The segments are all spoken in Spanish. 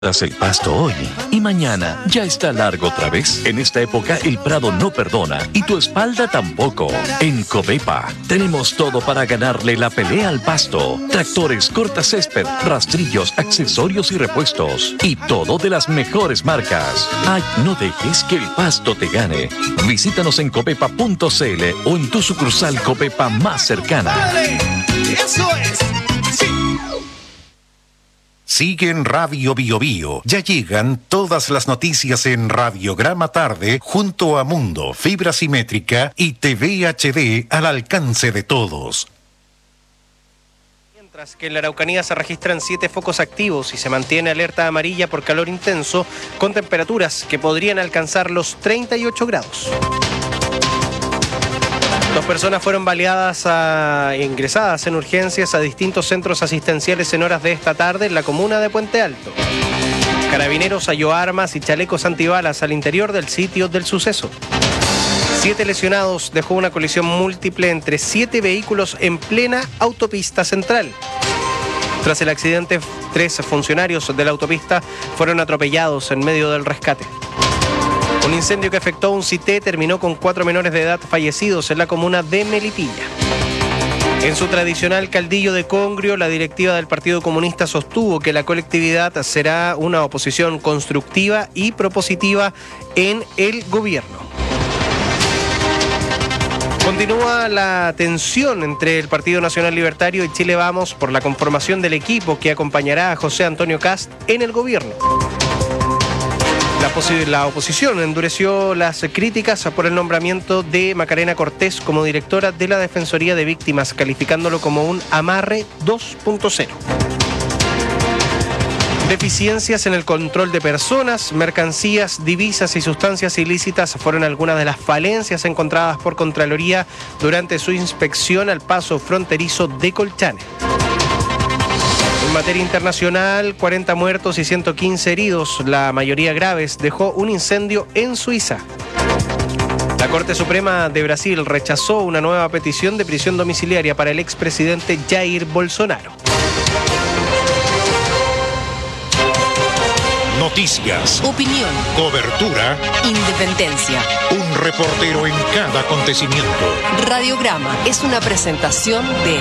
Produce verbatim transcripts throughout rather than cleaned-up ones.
Das el pasto hoy y mañana ya está largo otra vez. En esta época el prado no perdona y tu espalda tampoco. En Covepa tenemos todo para ganarle la pelea al pasto. Tractores, cortacésped, rastrillos, accesorios y repuestos. Y todo de las mejores marcas. Ay, no dejes que el pasto te gane. Visítanos en covepa punto c l o en tu sucursal Covepa más cercana. ¡Eso es! ¡Sí! Sigue en Radio Bio Bio. Ya llegan todas las noticias en Radiograma Tarde junto a Mundo, Fibra Simétrica y T V H D al alcance de todos. Mientras que en la Araucanía se registran siete focos activos y se mantiene alerta amarilla por calor intenso con temperaturas que podrían alcanzar los treinta y ocho grados. Dos personas fueron baleadas a, ingresadas en urgencias a distintos centros asistenciales en horas de esta tarde en la comuna de Puente Alto. Carabineros halló armas y chalecos antibalas al interior del sitio del suceso. Siete lesionados dejó una colisión múltiple entre siete vehículos en plena autopista central. Tras el accidente, tres funcionarios de la autopista fueron atropellados en medio del rescate. Un incendio que afectó un C I T E terminó con cuatro menores de edad fallecidos en la comuna de Melipilla. En su tradicional caldillo de Congrio, la directiva del Partido Comunista sostuvo que la colectividad será una oposición constructiva y propositiva en el gobierno. Continúa la tensión entre el Partido Nacional Libertario y Chile Vamos por la conformación del equipo que acompañará a José Antonio Kast en el gobierno. La, posi- la oposición endureció las críticas por el nombramiento de Macarena Cortés como directora de la Defensoría de Víctimas, calificándolo como un amarre dos punto cero. Deficiencias en el control de personas, mercancías, divisas y sustancias ilícitas fueron algunas de las falencias encontradas por Contraloría durante su inspección al paso fronterizo de Colchane. En materia internacional, cuarenta muertos y ciento quince heridos, la mayoría graves, dejó un incendio en Suiza. La Corte Suprema de Brasil rechazó una nueva petición de prisión domiciliaria para el expresidente Jair Bolsonaro. Noticias, opinión, cobertura, independencia. un reportero en cada acontecimiento. Radiograma es una presentación de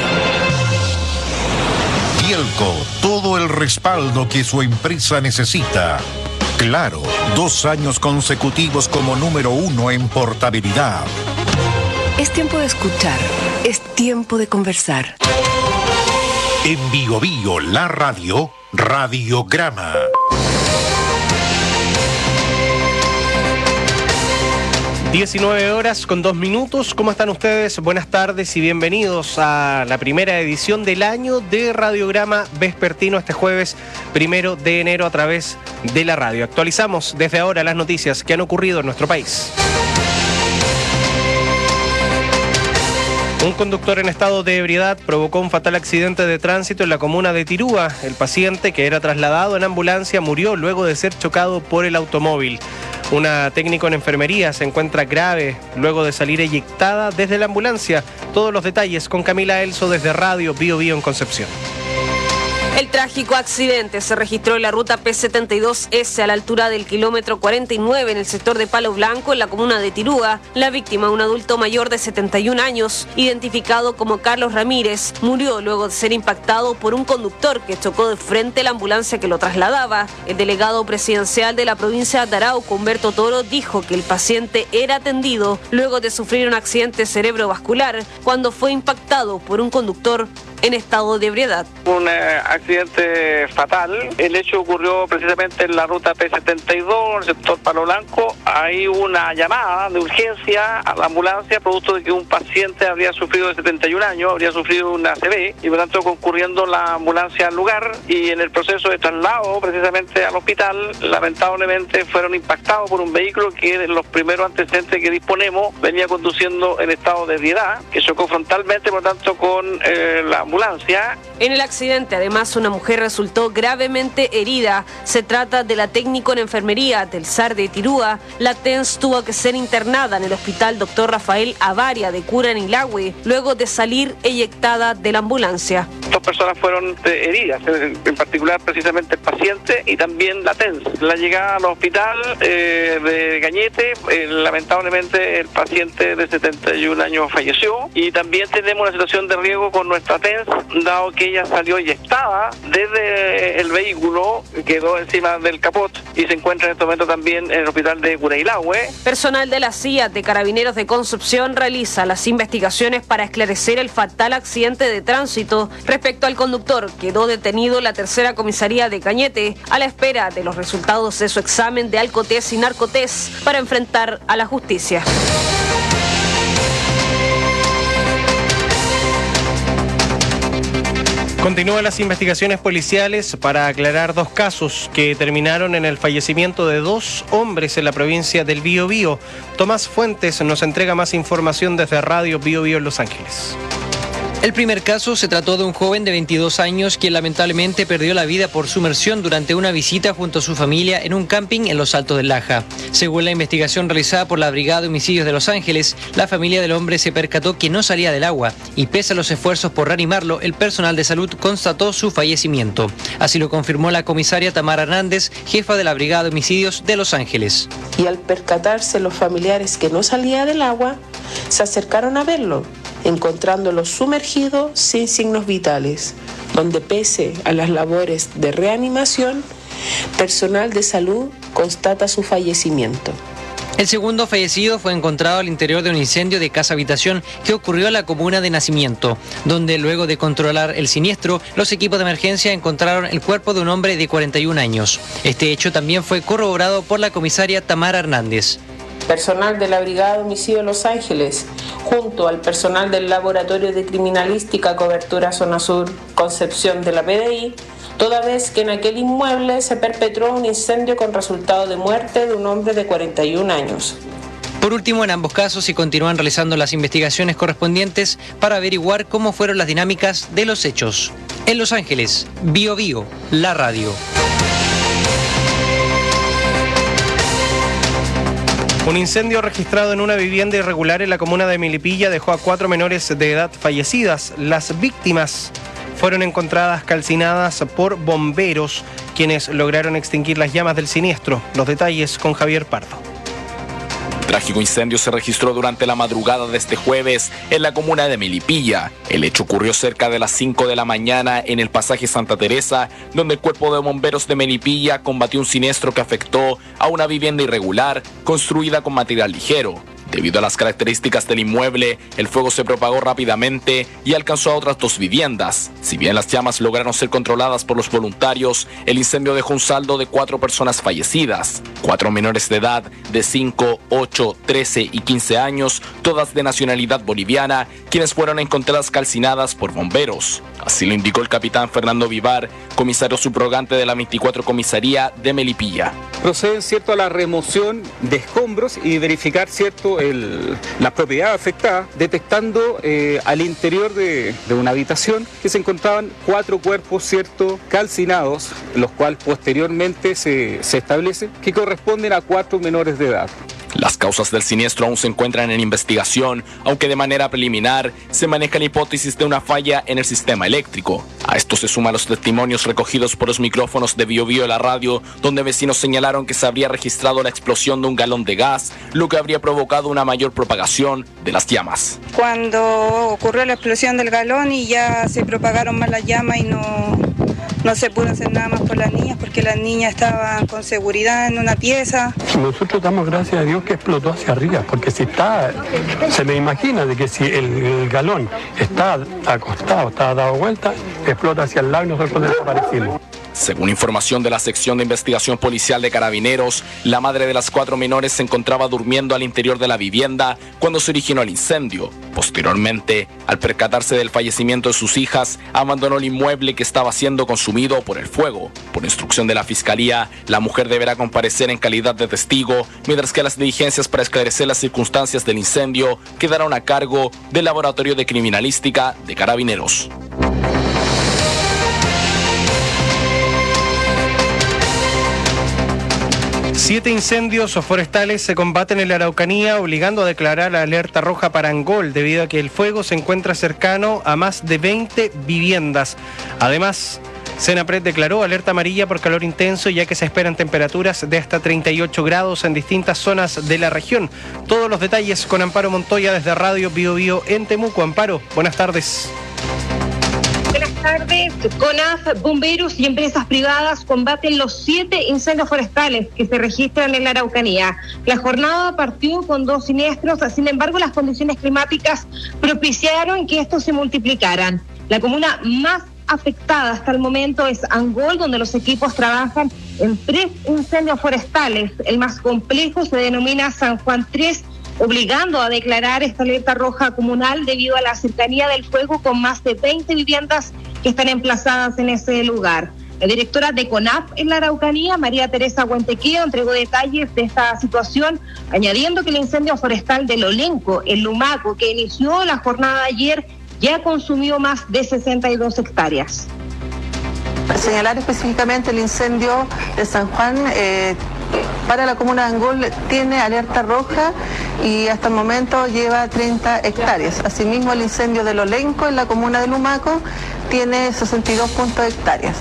Bielco, todo el respaldo que su empresa necesita. Claro, dos años consecutivos como número uno en portabilidad. Es tiempo de escuchar, es tiempo de conversar. En Bio Bio, la radio, Radiograma. diecinueve horas con dos minutos. ¿Cómo están ustedes? Buenas tardes y bienvenidos a la primera edición del año de Radiograma Vespertino este jueves primero de enero a través de la radio. Actualizamos desde ahora las noticias que han ocurrido en nuestro país. Un conductor en estado de ebriedad provocó un fatal accidente de tránsito en la comuna de Tirúa. El paciente, que era trasladado en ambulancia, murió luego de ser chocado por el automóvil. Una técnico en enfermería se encuentra grave luego de salir eyectada desde la ambulancia. Todos los detalles con Camila Elso desde Radio Bio Bio en Concepción. El trágico accidente se registró en la ruta P setenta y dos ese a la altura del kilómetro cuarenta y nueve en el sector de Palo Blanco, en la comuna de Tirúa. La víctima, un adulto mayor de setenta y un años, identificado como Carlos Ramírez, murió luego de ser impactado por un conductor que chocó de frente la ambulancia que lo trasladaba. El delegado presidencial de la provincia de Arauco, Humberto Toro, dijo que el paciente era atendido luego de sufrir un accidente cerebrovascular cuando fue impactado por un conductor en estado de ebriedad. Un eh, accidente fatal. El hecho ocurrió precisamente en la ruta P setenta y dos, en el sector Palo Blanco. Hay una llamada de urgencia a la ambulancia producto de que un paciente habría sufrido de setenta y un años, habría sufrido una A C V y por tanto concurriendo la ambulancia al lugar, y en el proceso de traslado precisamente al hospital lamentablemente fueron impactados por un vehículo que de los primeros antecedentes que disponemos venía conduciendo en estado de ebriedad, que chocó frontalmente por tanto con eh, la ambulancia. En el accidente, además, una mujer resultó gravemente herida. Se trata de la técnico en enfermería del S A R de Tirúa. La T E N S tuvo que ser internada en el hospital doctor Rafael Avaria de Cura en Ilagüe, luego de salir eyectada de la ambulancia. Estos dos personas fueron eh, heridas, en, en particular precisamente el paciente y también la T E N S. La llegada al hospital eh, de Cañete, eh, lamentablemente el paciente de setenta y un años falleció, y también tenemos una situación de riesgo con nuestra T E N S, dado que ella salió eyectada desde el vehículo, quedó encima del capot y se encuentra en este momento también en el hospital de Curailahue. Personal de la C I A T de Carabineros de Concepción realiza las investigaciones para esclarecer el fatal accidente de tránsito. Respecto al conductor, quedó detenido en la tercera comisaría de Cañete a la espera de los resultados de su examen de alcotés y narcotés para enfrentar a la justicia. Continúan las investigaciones policiales para aclarar dos casos que terminaron en el fallecimiento de dos hombres en la provincia del Biobío. Tomás Fuentes nos entrega más información desde Radio Biobío en Los Ángeles. El primer caso se trató de un joven de veintidós años quien lamentablemente perdió la vida por sumersión durante una visita junto a su familia en un camping en los Altos del Laja. Según la investigación realizada por la Brigada de Homicidios de Los Ángeles, la familia del hombre se percató que no salía del agua y pese a los esfuerzos por reanimarlo, el personal de salud constató su fallecimiento. Así lo confirmó la comisaria Tamara Hernández, jefa de la Brigada de Homicidios de Los Ángeles. Y al percatarse los familiares que no salía del agua, se acercaron a verlo, encontrándolo sumergido sin signos vitales, donde pese a las labores de reanimación, personal de salud constata su fallecimiento. El segundo fallecido fue encontrado al interior de un incendio de casa-habitación que ocurrió en la comuna de Nacimiento, donde luego de controlar el siniestro, los equipos de emergencia encontraron el cuerpo de un hombre de cuarenta y un años. Este hecho también fue corroborado por la comisaria Tamara Hernández. Personal de la Brigada de Homicidios de Los Ángeles, junto al personal del Laboratorio de Criminalística Cobertura Zona Sur Concepción de la P D I, toda vez que en aquel inmueble se perpetró un incendio con resultado de muerte de un hombre de cuarenta y un años. Por último, en ambos casos se continúan realizando las investigaciones correspondientes para averiguar cómo fueron las dinámicas de los hechos. En Los Ángeles, Bio Bio, la radio. Un incendio registrado en una vivienda irregular en la comuna de Melipilla dejó a cuatro menores de edad fallecidas. Las víctimas fueron encontradas calcinadas por bomberos, quienes lograron extinguir las llamas del siniestro. Los detalles con Javier Pardo. Trágico incendio se registró durante la madrugada de este jueves en la comuna de Melipilla. El hecho ocurrió cerca de las cinco de la mañana en el pasaje Santa Teresa, donde el cuerpo de bomberos de Melipilla combatió un siniestro que afectó a una vivienda irregular construida con material ligero. Debido a las características del inmueble, el fuego se propagó rápidamente y alcanzó a otras dos viviendas. Si bien las llamas lograron ser controladas por los voluntarios, el incendio dejó un saldo de cuatro personas fallecidas, cuatro menores de edad de cinco, ocho, trece y quince años, todas de nacionalidad boliviana, quienes fueron encontradas calcinadas por bomberos. Así lo indicó el capitán Fernando Vivar, comisario subrogante de la veinticuatro Comisaría de Melipilla. Proceden, cierto, a la remoción de escombros y verificar, cierto, el, la propiedad afectada, detectando eh, al interior de, de una habitación que se encontraban cuatro cuerpos, cierto, calcinados, los cuales posteriormente se, se establece que corresponden a cuatro menores de edad. Las causas del siniestro aún se encuentran en investigación, aunque de manera preliminar se maneja la hipótesis de una falla en el sistema eléctrico. A esto se suman los testimonios recogidos por los micrófonos de Bio Bio la radio, donde vecinos señalaron que se habría registrado la explosión de un galón de gas, lo que habría provocado una mayor propagación de las llamas. Cuando ocurrió la explosión del galón y ya se propagaron más las llamas y no... No se pudo hacer nada más por las niñas porque las niñas estaban con seguridad en una pieza. Nosotros damos gracias a Dios que explotó hacia arriba, porque si está, se me imagina de que si el, el galón está acostado, está dado vuelta, explota hacia el lado y nosotros desaparecimos. Según información de la sección de investigación policial de Carabineros, la madre de las cuatro menores se encontraba durmiendo al interior de la vivienda cuando se originó el incendio. Posteriormente, al percatarse del fallecimiento de sus hijas, abandonó el inmueble que estaba siendo consumido por el fuego. Por instrucción de la Fiscalía, la mujer deberá comparecer en calidad de testigo, mientras que las diligencias para esclarecer las circunstancias del incendio quedarán a cargo del Laboratorio de Criminalística de Carabineros. Siete incendios forestales se combaten en la Araucanía, obligando a declarar alerta roja para Angol, debido a que el fuego se encuentra cercano a más de veinte viviendas. Además, Senapred declaró alerta amarilla por calor intenso, ya que se esperan temperaturas de hasta treinta y ocho grados en distintas zonas de la región. Todos los detalles con Amparo Montoya desde Radio Bio Bio en Temuco. Amparo, buenas tardes. Buenas tardes. CONAF, bomberos y empresas privadas combaten los siete incendios forestales que se registran en la Araucanía. La jornada partió con dos siniestros, sin embargo las condiciones climáticas propiciaron que estos se multiplicaran. La comuna más afectada hasta el momento es Angol, donde los equipos trabajan en tres incendios forestales. El más complejo se denomina San Juan tres, obligando a declarar esta alerta roja comunal debido a la cercanía del fuego con más de veinte viviendas que están emplazadas en ese lugar. La directora de CONAF en la Araucanía, María Teresa Huentequeo, entregó detalles de esta situación, añadiendo que el incendio forestal de Lolenco, en Lumaco, que inició la jornada de ayer, ya consumió más de sesenta y dos hectáreas. Para señalar específicamente el incendio de San Juan, eh, para la comuna de Angol tiene alerta roja y hasta el momento lleva treinta hectáreas. Asimismo, el incendio de Lolenco en la comuna de Lumaco tiene sesenta y dos hectáreas.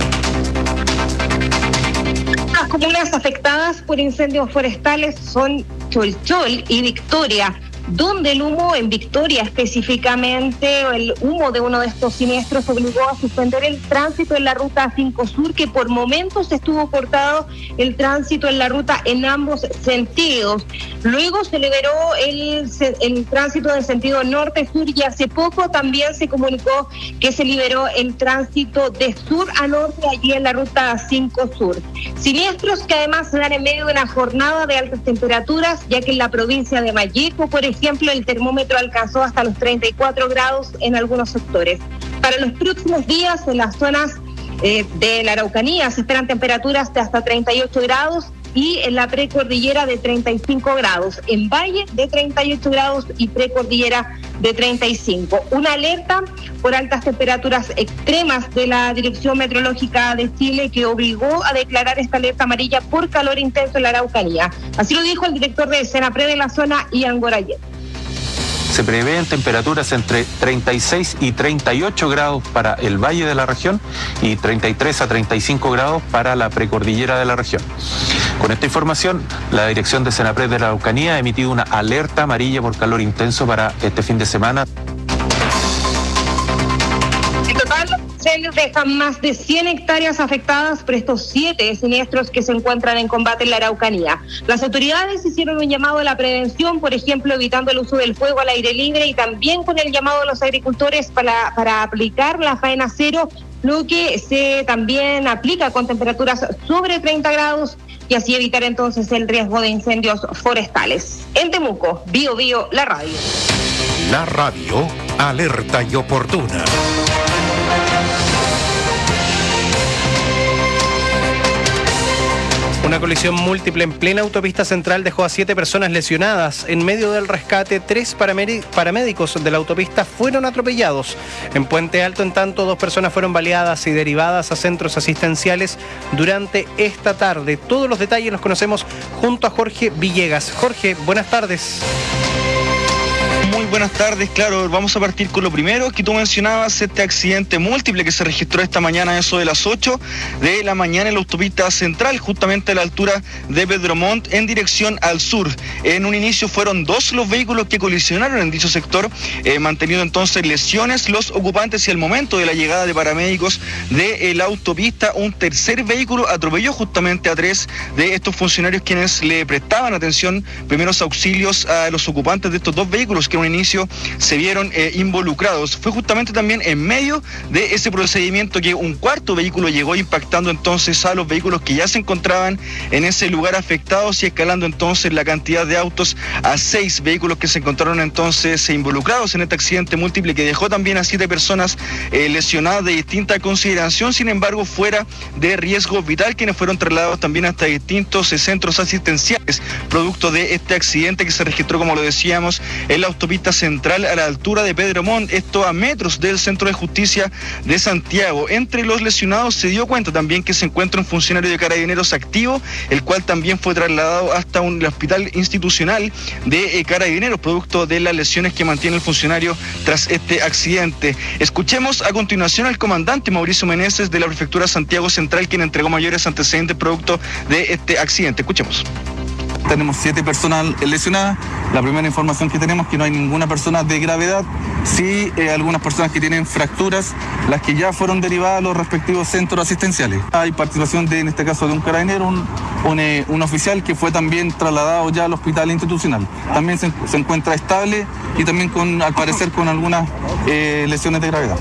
Las comunas afectadas por incendios forestales son Cholchol y Victoria, donde el humo en Victoria específicamente, el humo de uno de estos siniestros obligó a suspender el tránsito en la ruta cinco Sur, que por momentos estuvo cortado el tránsito en la ruta en ambos sentidos. Luego se liberó el, el tránsito en sentido norte-sur y hace poco también se comunicó que se liberó el tránsito de sur a norte allí en la ruta cinco Sur. Siniestros que además se dan en medio de una jornada de altas temperaturas, ya que en la provincia de Malleco, por ejemplo, ejemplo, el termómetro alcanzó hasta los treinta y cuatro grados en algunos sectores. Para los próximos días, en las zonas eh, de la Araucanía se esperan temperaturas de hasta treinta y ocho grados y en la precordillera de treinta y cinco grados, en Valle de treinta y ocho grados y precordillera de treinta y cinco. Una alerta por altas temperaturas extremas de la Dirección Meteorológica de Chile, que obligó a declarar esta alerta amarilla por calor intenso en la Araucanía. Así lo dijo el director de Senapred de la zona, Ian Gorayer. Se prevén temperaturas entre treinta y seis y treinta y ocho grados para el valle de la región y treinta y tres a treinta y cinco grados para la precordillera de la región. Con esta información, la dirección de Senapred de la Araucanía ha emitido una alerta amarilla por calor intenso para este fin de semana. En total, incendios dejan más de cien hectáreas afectadas por estos siete siniestros que se encuentran en combate en la Araucanía. Las autoridades hicieron un llamado a la prevención, por ejemplo, evitando el uso del fuego al aire libre y también con el llamado a los agricultores para, para aplicar la faena cero, lo que se también aplica con temperaturas sobre treinta grados y así evitar entonces el riesgo de incendios forestales. En Temuco, Bio Bio, la radio. La radio, alerta y oportuna. Una colisión múltiple en plena autopista central dejó a siete personas lesionadas. En medio del rescate, tres paramédicos de la autopista fueron atropellados. En Puente Alto, en tanto, dos personas fueron baleadas y derivadas a centros asistenciales durante esta tarde. Todos los detalles los conocemos junto a Jorge Villegas. Jorge, buenas tardes. Muy buenas tardes, claro, vamos a partir con lo primero que tú mencionabas, este accidente múltiple que se registró esta mañana, eso de las ocho de la mañana en la autopista central, justamente a la altura de Pedro Montt en dirección al sur. En un inicio fueron dos los vehículos que colisionaron en dicho sector, eh, manteniendo entonces lesiones los ocupantes y al momento de la llegada de paramédicos de la autopista, un tercer vehículo atropelló justamente a tres de estos funcionarios quienes le prestaban atención, primeros auxilios a los ocupantes de estos dos vehículos que en un inicio se vieron eh, involucrados. Fue justamente también en medio de ese procedimiento que un cuarto vehículo llegó impactando entonces a los vehículos que ya se encontraban en ese lugar afectados y escalando entonces la cantidad de autos a seis vehículos que se encontraron entonces involucrados en este accidente múltiple que dejó también a siete personas eh, lesionadas de distinta consideración, sin embargo fuera de riesgo vital, quienes fueron trasladados también hasta distintos eh, centros asistenciales producto de este accidente que se registró, como lo decíamos, en la autopista autopista central a la altura de Pedro Montt, esto a metros del Centro de Justicia de Santiago. Entre los lesionados se dio cuenta también que se encuentra un funcionario de Carabineros activo, el cual también fue trasladado hasta un hospital institucional de eh, Carabineros, producto de las lesiones que mantiene el funcionario tras este accidente. Escuchemos a continuación al comandante Mauricio Meneses de la Prefectura Santiago Central, quien entregó mayores antecedentes producto de este accidente. Escuchemos. Tenemos siete personas lesionadas. La primera información que tenemos es que no hay ninguna persona de gravedad. Sí, eh, algunas personas que tienen fracturas, las que ya fueron derivadas a los respectivos centros asistenciales. Hay participación de, en este caso, de un carabinero, un, un, eh, un oficial que fue también trasladado ya al hospital institucional. También se, se encuentra estable y también, con, al parecer, con algunas eh, lesiones de gravedad.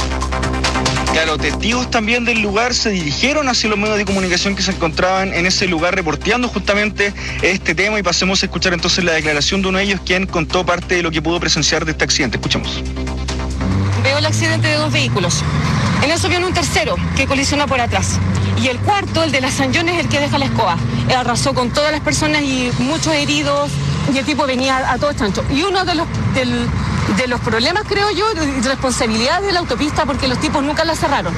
Claro, testigos también del lugar se dirigieron hacia los medios de comunicación que se encontraban en ese lugar reporteando justamente este tema, y pasemos a escuchar entonces la declaración de uno de ellos, quien contó parte de lo que pudo presenciar de este accidente. Escuchamos. Veo el accidente de dos vehículos. En eso viene un tercero que colisiona por atrás. Y el cuarto, el de la San John, es el que deja la escoba. Arrasó con todas las personas y muchos heridos, y el tipo venía a todo chancho. Y uno de los, del, de los problemas, creo yo, de responsabilidad de la autopista, porque los tipos nunca la cerraron.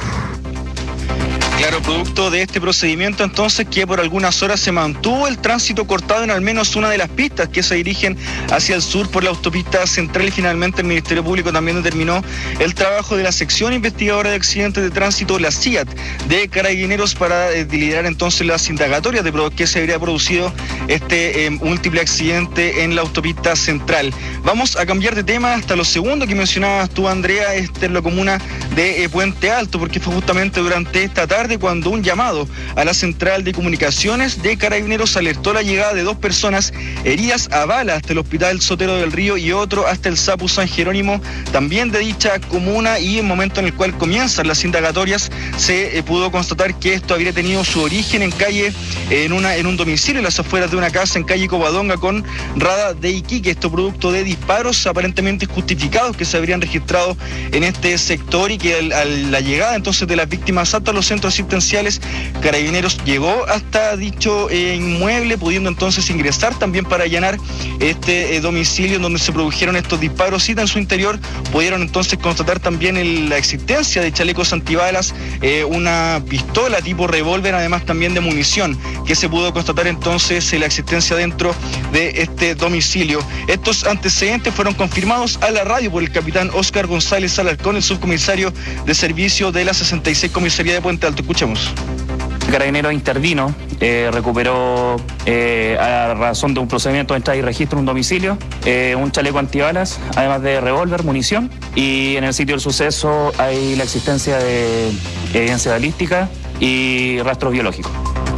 Claro, producto de este procedimiento entonces que por algunas horas se mantuvo el tránsito cortado en al menos una de las pistas que se dirigen hacia el sur por la autopista central, y finalmente el Ministerio Público también determinó el trabajo de la sección investigadora de accidentes de tránsito, la C I A T, de Carabineros, para eh, liderar entonces las indagatorias de por qué se habría producido este eh, múltiple accidente en la autopista central. Vamos a cambiar de tema hasta lo segundo que mencionabas tú, Andrea, este en la comuna de eh, Puente Alto, porque fue justamente durante esta tarde cuando un llamado a la central de comunicaciones de Carabineros alertó la llegada de dos personas heridas a bala hasta el hospital Sotero del Río y otro hasta el SAPU San Jerónimo, también de dicha comuna, y en el momento en el cual comienzan las indagatorias se eh, pudo constatar que esto habría tenido su origen en calle, eh, en una en un domicilio en las afueras de una casa en calle Covadonga con Rada de Iquique, esto producto de disparos aparentemente justificados que se habrían registrado en este sector, y que al, a la llegada entonces de las víctimas hasta los centros asistenciales, Carabineros llegó hasta dicho eh, inmueble, pudiendo entonces ingresar también para allanar este eh, domicilio en donde se produjeron estos disparos, y en su interior pudieron entonces constatar también el, la existencia de chalecos antibalas, eh, una pistola tipo revólver, además también de munición, que se pudo constatar entonces eh, la existencia dentro de este domicilio. Estos antecedentes fueron confirmados a la radio por el capitán Óscar González Alarcón, el subcomisario de servicio de la sesenta y seis Comisaría de Puente Alto. Escuchemos. Carabinero intervino, eh, recuperó eh, a razón de un procedimiento de entrada y registro un domicilio, eh, un chaleco antibalas, además de revólver, munición, y en el sitio del suceso hay la existencia de evidencia balística y rastros biológicos.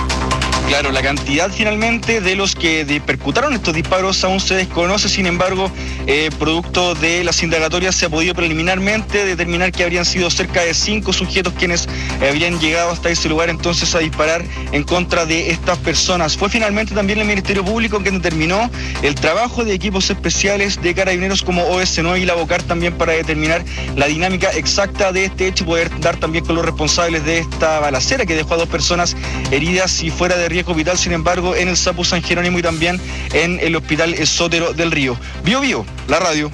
Claro, la cantidad finalmente de los que de percutaron estos disparos aún se desconoce, sin embargo, eh, producto de las indagatorias se ha podido preliminarmente determinar que habrían sido cerca de cinco sujetos quienes habrían llegado hasta ese lugar entonces a disparar en contra de estas personas. Fue finalmente también el Ministerio Público quien determinó el trabajo de equipos especiales de Carabineros como O S nueve y la Bocar también para determinar la dinámica exacta de este hecho y poder dar también con los responsables de esta balacera que dejó a dos personas heridas y fuera de riesgo vital, sin embargo, en el SAPU San Jerónimo y también en el hospital Sotero del Río. Bio Bio, la radio.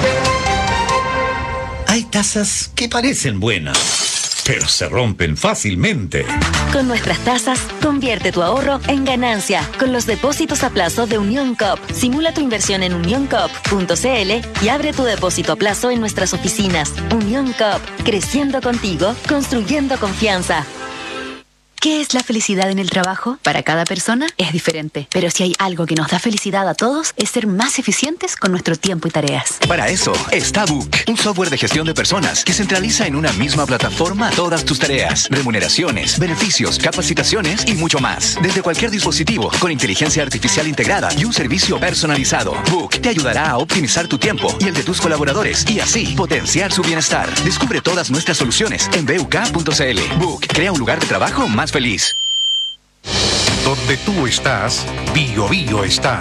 Hay tasas que parecen buenas, pero se rompen fácilmente. Con nuestras tasas, convierte tu ahorro en ganancia con los depósitos a plazo de Unión Coop. Simula tu inversión en unión coop punto c l y abre tu depósito a plazo en nuestras oficinas. Unión Coop, creciendo contigo, construyendo confianza. ¿Qué es la felicidad en el trabajo? Para cada persona es diferente, pero si hay algo que nos da felicidad a todos es ser más eficientes con nuestro tiempo y tareas. Para eso está Book, un software de gestión de personas que centraliza en una misma plataforma todas tus tareas, remuneraciones, beneficios, capacitaciones y mucho más. Desde cualquier dispositivo, con inteligencia artificial integrada y un servicio personalizado. Book te ayudará a optimizar tu tiempo y el de tus colaboradores y así potenciar su bienestar. Descubre todas nuestras soluciones en b u k punto c l. Book crea un lugar de trabajo más feliz. Donde tú estás, Bio Bio está.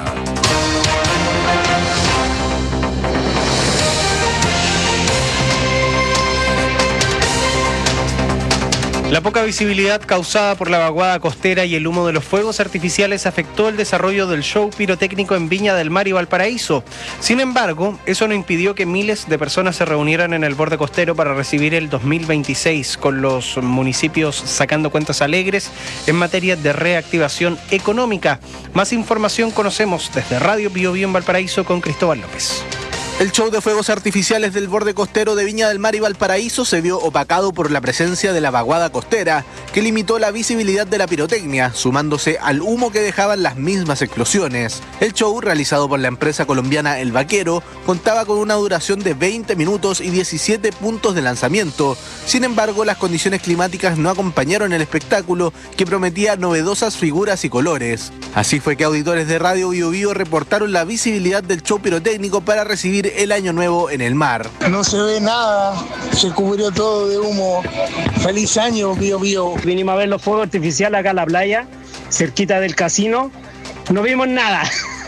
La poca visibilidad causada por la vaguada costera y el humo de los fuegos artificiales afectó el desarrollo del show pirotécnico en Viña del Mar y Valparaíso. Sin embargo, eso no impidió que miles de personas se reunieran en el borde costero para recibir el dos mil veintiséis, con los municipios sacando cuentas alegres en materia de reactivación económica. Más información conocemos desde Radio Bio Bio en Valparaíso con Cristóbal López. El show de fuegos artificiales del borde costero de Viña del Mar y Valparaíso se vio opacado por la presencia de la vaguada costera, que limitó la visibilidad de la pirotecnia, sumándose al humo que dejaban las mismas explosiones. El show, realizado por la empresa colombiana El Vaquero, contaba con una duración de veinte minutos y diecisiete puntos de lanzamiento. Sin embargo, las condiciones climáticas no acompañaron el espectáculo, que prometía novedosas figuras y colores. Así fue que auditores de Radio Bio Bio reportaron la visibilidad del show pirotécnico para recibir el año nuevo en el mar. No se ve nada, se cubrió todo de humo. Feliz año, Bio Bio. Vinimos a ver los fuegos artificiales acá en la playa, cerquita del casino. No vimos nada.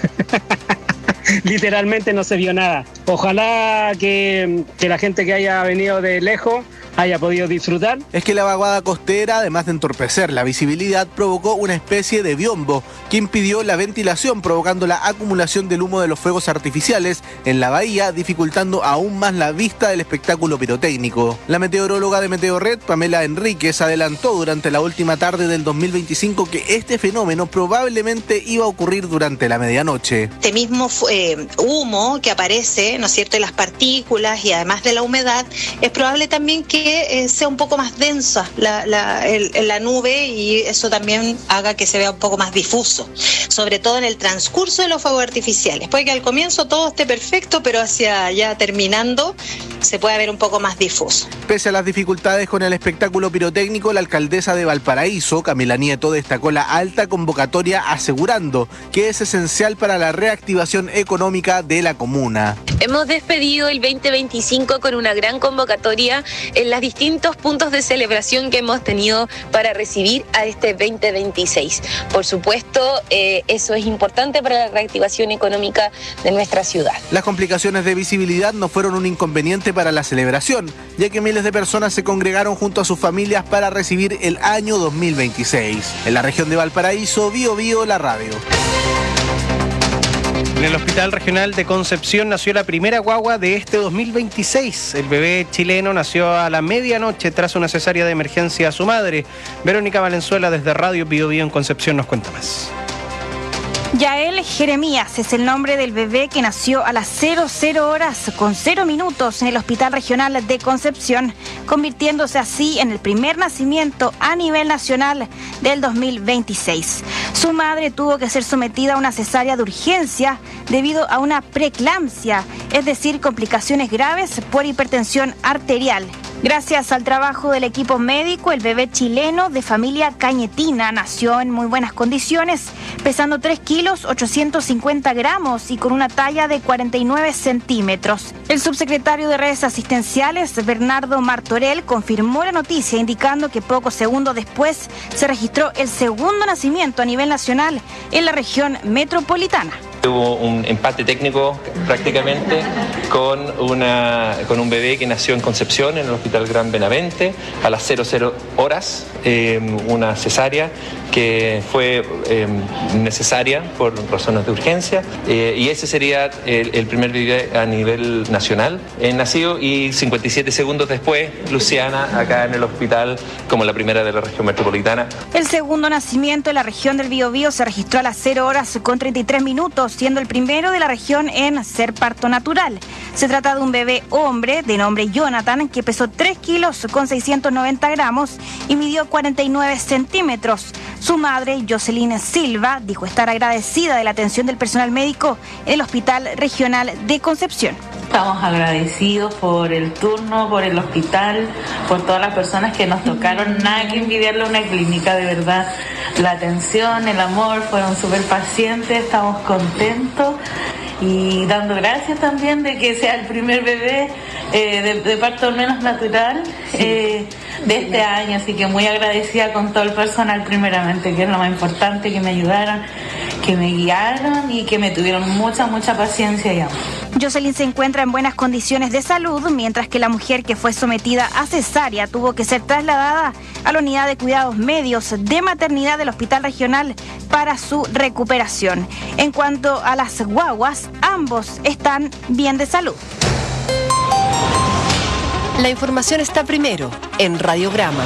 Literalmente no se vio nada. Ojalá que, que la gente que haya venido de lejos haya podido disfrutar. Es que la vaguada costera, además de entorpecer la visibilidad, provocó una especie de biombo que impidió la ventilación, provocando la acumulación del humo de los fuegos artificiales en la bahía, dificultando aún más la vista del espectáculo pirotécnico. La meteoróloga de Meteorred, Pamela Enríquez, adelantó durante la última tarde del dos mil veinticinco que este fenómeno probablemente iba a ocurrir durante la medianoche. Este mismo eh, humo que aparece, ¿no es cierto?, en las partículas y además de la humedad, es probable también que eh, sea un poco más densa la, la, el, la nube, y eso también haga que se vea un poco más difuso, sobre todo en el transcurso de los fuegos artificiales. Puede que al comienzo todo esté perfecto, pero hacia ya terminando se puede ver un poco más difuso. Pese a las dificultades con el espectáculo pirotécnico, la alcaldesa de Valparaíso, Camila Nieto, destacó la alta convocatoria, asegurando que es esencial para la reactivación económica de la comuna. Hemos despedido el veinte veinticinco con una gran convocatoria en los distintos puntos de celebración que hemos tenido para recibir a este veinte veintiséis. Por supuesto, eh, eso es importante para la reactivación económica de nuestra ciudad. Las complicaciones de visibilidad no fueron un inconveniente para la celebración, ya que miles de personas se congregaron junto a sus familias para recibir el año dos mil veintiséis. En la región de Valparaíso, Bio Bio, la radio. En el Hospital Regional de Concepción nació la primera guagua de este dos mil veintiséis. El bebé chileno nació a la medianoche tras una cesárea de emergencia a su madre. Verónica Valenzuela desde Radio Bio Bio en Concepción nos cuenta más. Yael Jeremías es el nombre del bebé que nació a las cero cero horas con cero minutos en el Hospital Regional de Concepción, convirtiéndose así en el primer nacimiento a nivel nacional del dos mil veintiséis. Su madre tuvo que ser sometida a una cesárea de urgencia debido a una preeclampsia, es decir, complicaciones graves por hipertensión arterial. Gracias al trabajo del equipo médico, el bebé chileno de familia cañetina nació en muy buenas condiciones, pesando tres kilos ochocientos cincuenta gramos y con una talla de cuarenta y nueve centímetros. El subsecretario de Redes Asistenciales, Bernardo Martorell, confirmó la noticia, indicando que pocos segundos después se registró el segundo nacimiento a nivel nacional en la región metropolitana. Hubo un empate técnico prácticamente con, una, con un bebé que nació en Concepción, en el Hospital Gran Benavente, a las cero cero horas, eh, una cesárea que fue eh, necesaria por razones de urgencia, eh, y ese sería el, el primer bebé a nivel nacional eh, nacido, y cincuenta y siete segundos después, Luciana, acá en el hospital, como la primera de la región metropolitana. El segundo nacimiento en la región del Biobío se registró a las cero horas con treinta y tres minutos, siendo el primero de la región en ser parto natural. Se trata de un bebé hombre de nombre Jonathan, que pesó tres kilos con seiscientos noventa gramos y midió cuarenta y nueve centímetros. Su madre, Jocelyn Silva, dijo estar agradecida de la atención del personal médico en el Hospital Regional de Concepción. Estamos agradecidos por el turno, por el hospital, por todas las personas que nos tocaron. Nada que envidiarle a una clínica, de verdad. La atención, el amor, fueron súper pacientes, estamos contentos y dando gracias también de que sea el primer bebé eh, de, de parto al menos natural eh, de este año. Así que muy agradecida con todo el personal primeramente, que es lo más importante, que me ayudaron, que me guiaron y que me tuvieron mucha, mucha paciencia y amor. Jocelyn se encuentra en buenas condiciones de salud, mientras que la mujer que fue sometida a cesárea tuvo que ser trasladada a la unidad de cuidados medios de maternidad del Hospital Regional para su recuperación. En cuanto a las guaguas, ambos están bien de salud. La información está primero en Radiograma.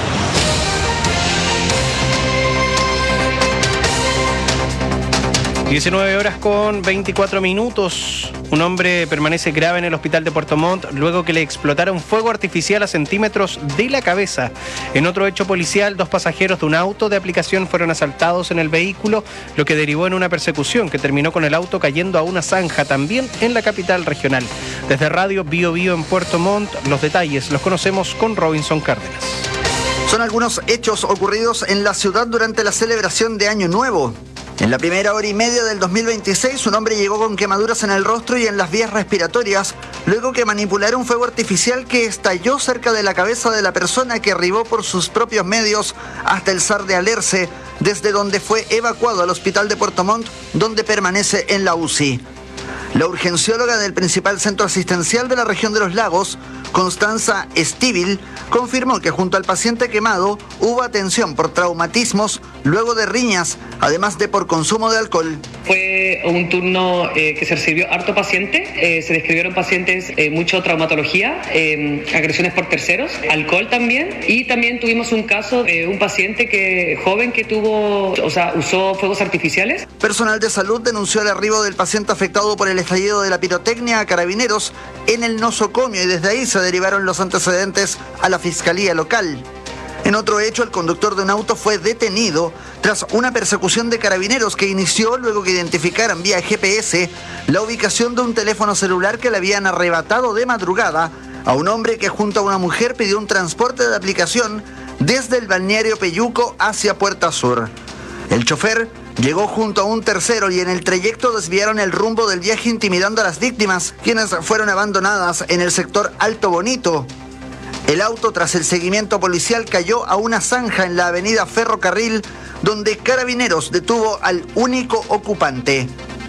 diecinueve horas con veinticuatro minutos. Un hombre permanece grave en el hospital de Puerto Montt luego que le explotara un fuego artificial a centímetros de la cabeza. En otro hecho policial, dos pasajeros de un auto de aplicación fueron asaltados en el vehículo, lo que derivó en una persecución que terminó con el auto cayendo a una zanja, también en la capital regional. Desde Radio Bio Bio en Puerto Montt, los detalles los conocemos con Robinson Cárdenas. Son algunos hechos ocurridos en la ciudad durante la celebración de Año Nuevo. En la primera hora y media del dos mil veintiséis, un hombre llegó con quemaduras en el rostro y en las vías respiratorias, luego que manipulara un fuego artificial que estalló cerca de la cabeza de la persona, que arribó por sus propios medios hasta el S A R de Alerce, desde donde fue evacuado al hospital de Puerto Montt, donde permanece en la U C I. La urgencióloga del principal centro asistencial de la región de los Lagos, Constanza Estíbil, confirmó que junto al paciente quemado hubo atención por traumatismos luego de riñas, además de por consumo de alcohol. Fue un turno eh, que se recibió harto paciente, eh, se describieron pacientes, eh, mucho traumatología, eh, agresiones por terceros, alcohol también, y también tuvimos un caso de un paciente que joven que tuvo, o sea, usó fuegos artificiales. Personal de salud denunció el arribo del paciente afectado por el estallido de la pirotecnia a Carabineros en el nosocomio, y desde ahí se derivaron los antecedentes a la fiscalía local. En otro hecho, el conductor de un auto fue detenido tras una persecución de Carabineros que inició luego que identificaran vía G P S la ubicación de un teléfono celular que le habían arrebatado de madrugada a un hombre que junto a una mujer pidió un transporte de aplicación desde el balneario Peyuco hacia Puerta Sur. El chofer llegó junto a un tercero y en el trayecto desviaron el rumbo del viaje, intimidando a las víctimas, quienes fueron abandonadas en el sector Alto Bonito. El auto, tras el seguimiento policial, cayó a una zanja en la avenida Ferrocarril, donde Carabineros detuvo al único ocupante.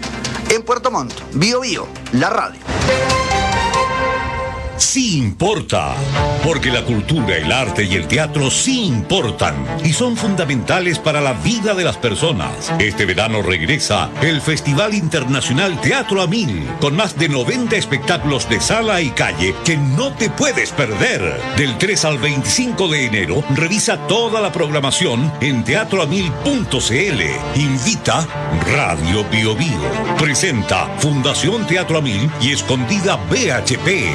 En Puerto Montt, Bio Bio, la radio. Sí importa, porque la cultura, el arte y el teatro sí importan y son fundamentales para la vida de las personas. Este verano regresa el Festival Internacional Teatro a Mil, con más de noventa espectáculos de sala y calle que no te puedes perder. Del tres al veinticinco de enero, revisa toda la programación en teatro a mil punto c l. Invita Radio Bio Bio. Presenta Fundación Teatro a Mil y Escondida B H P.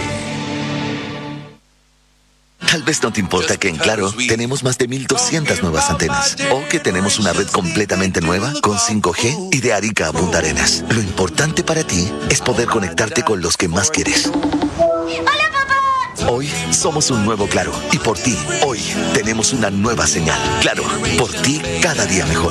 Tal vez no te importa que en Claro tenemos más de mil doscientas nuevas antenas, o que tenemos una red completamente nueva con cinco G y de Arica a Punta Arenas. Lo importante para ti es poder conectarte con los que más quieres. ¡Hola, papá! Hoy somos un nuevo Claro, y por ti, hoy tenemos una nueva señal. Claro, por ti cada día mejor.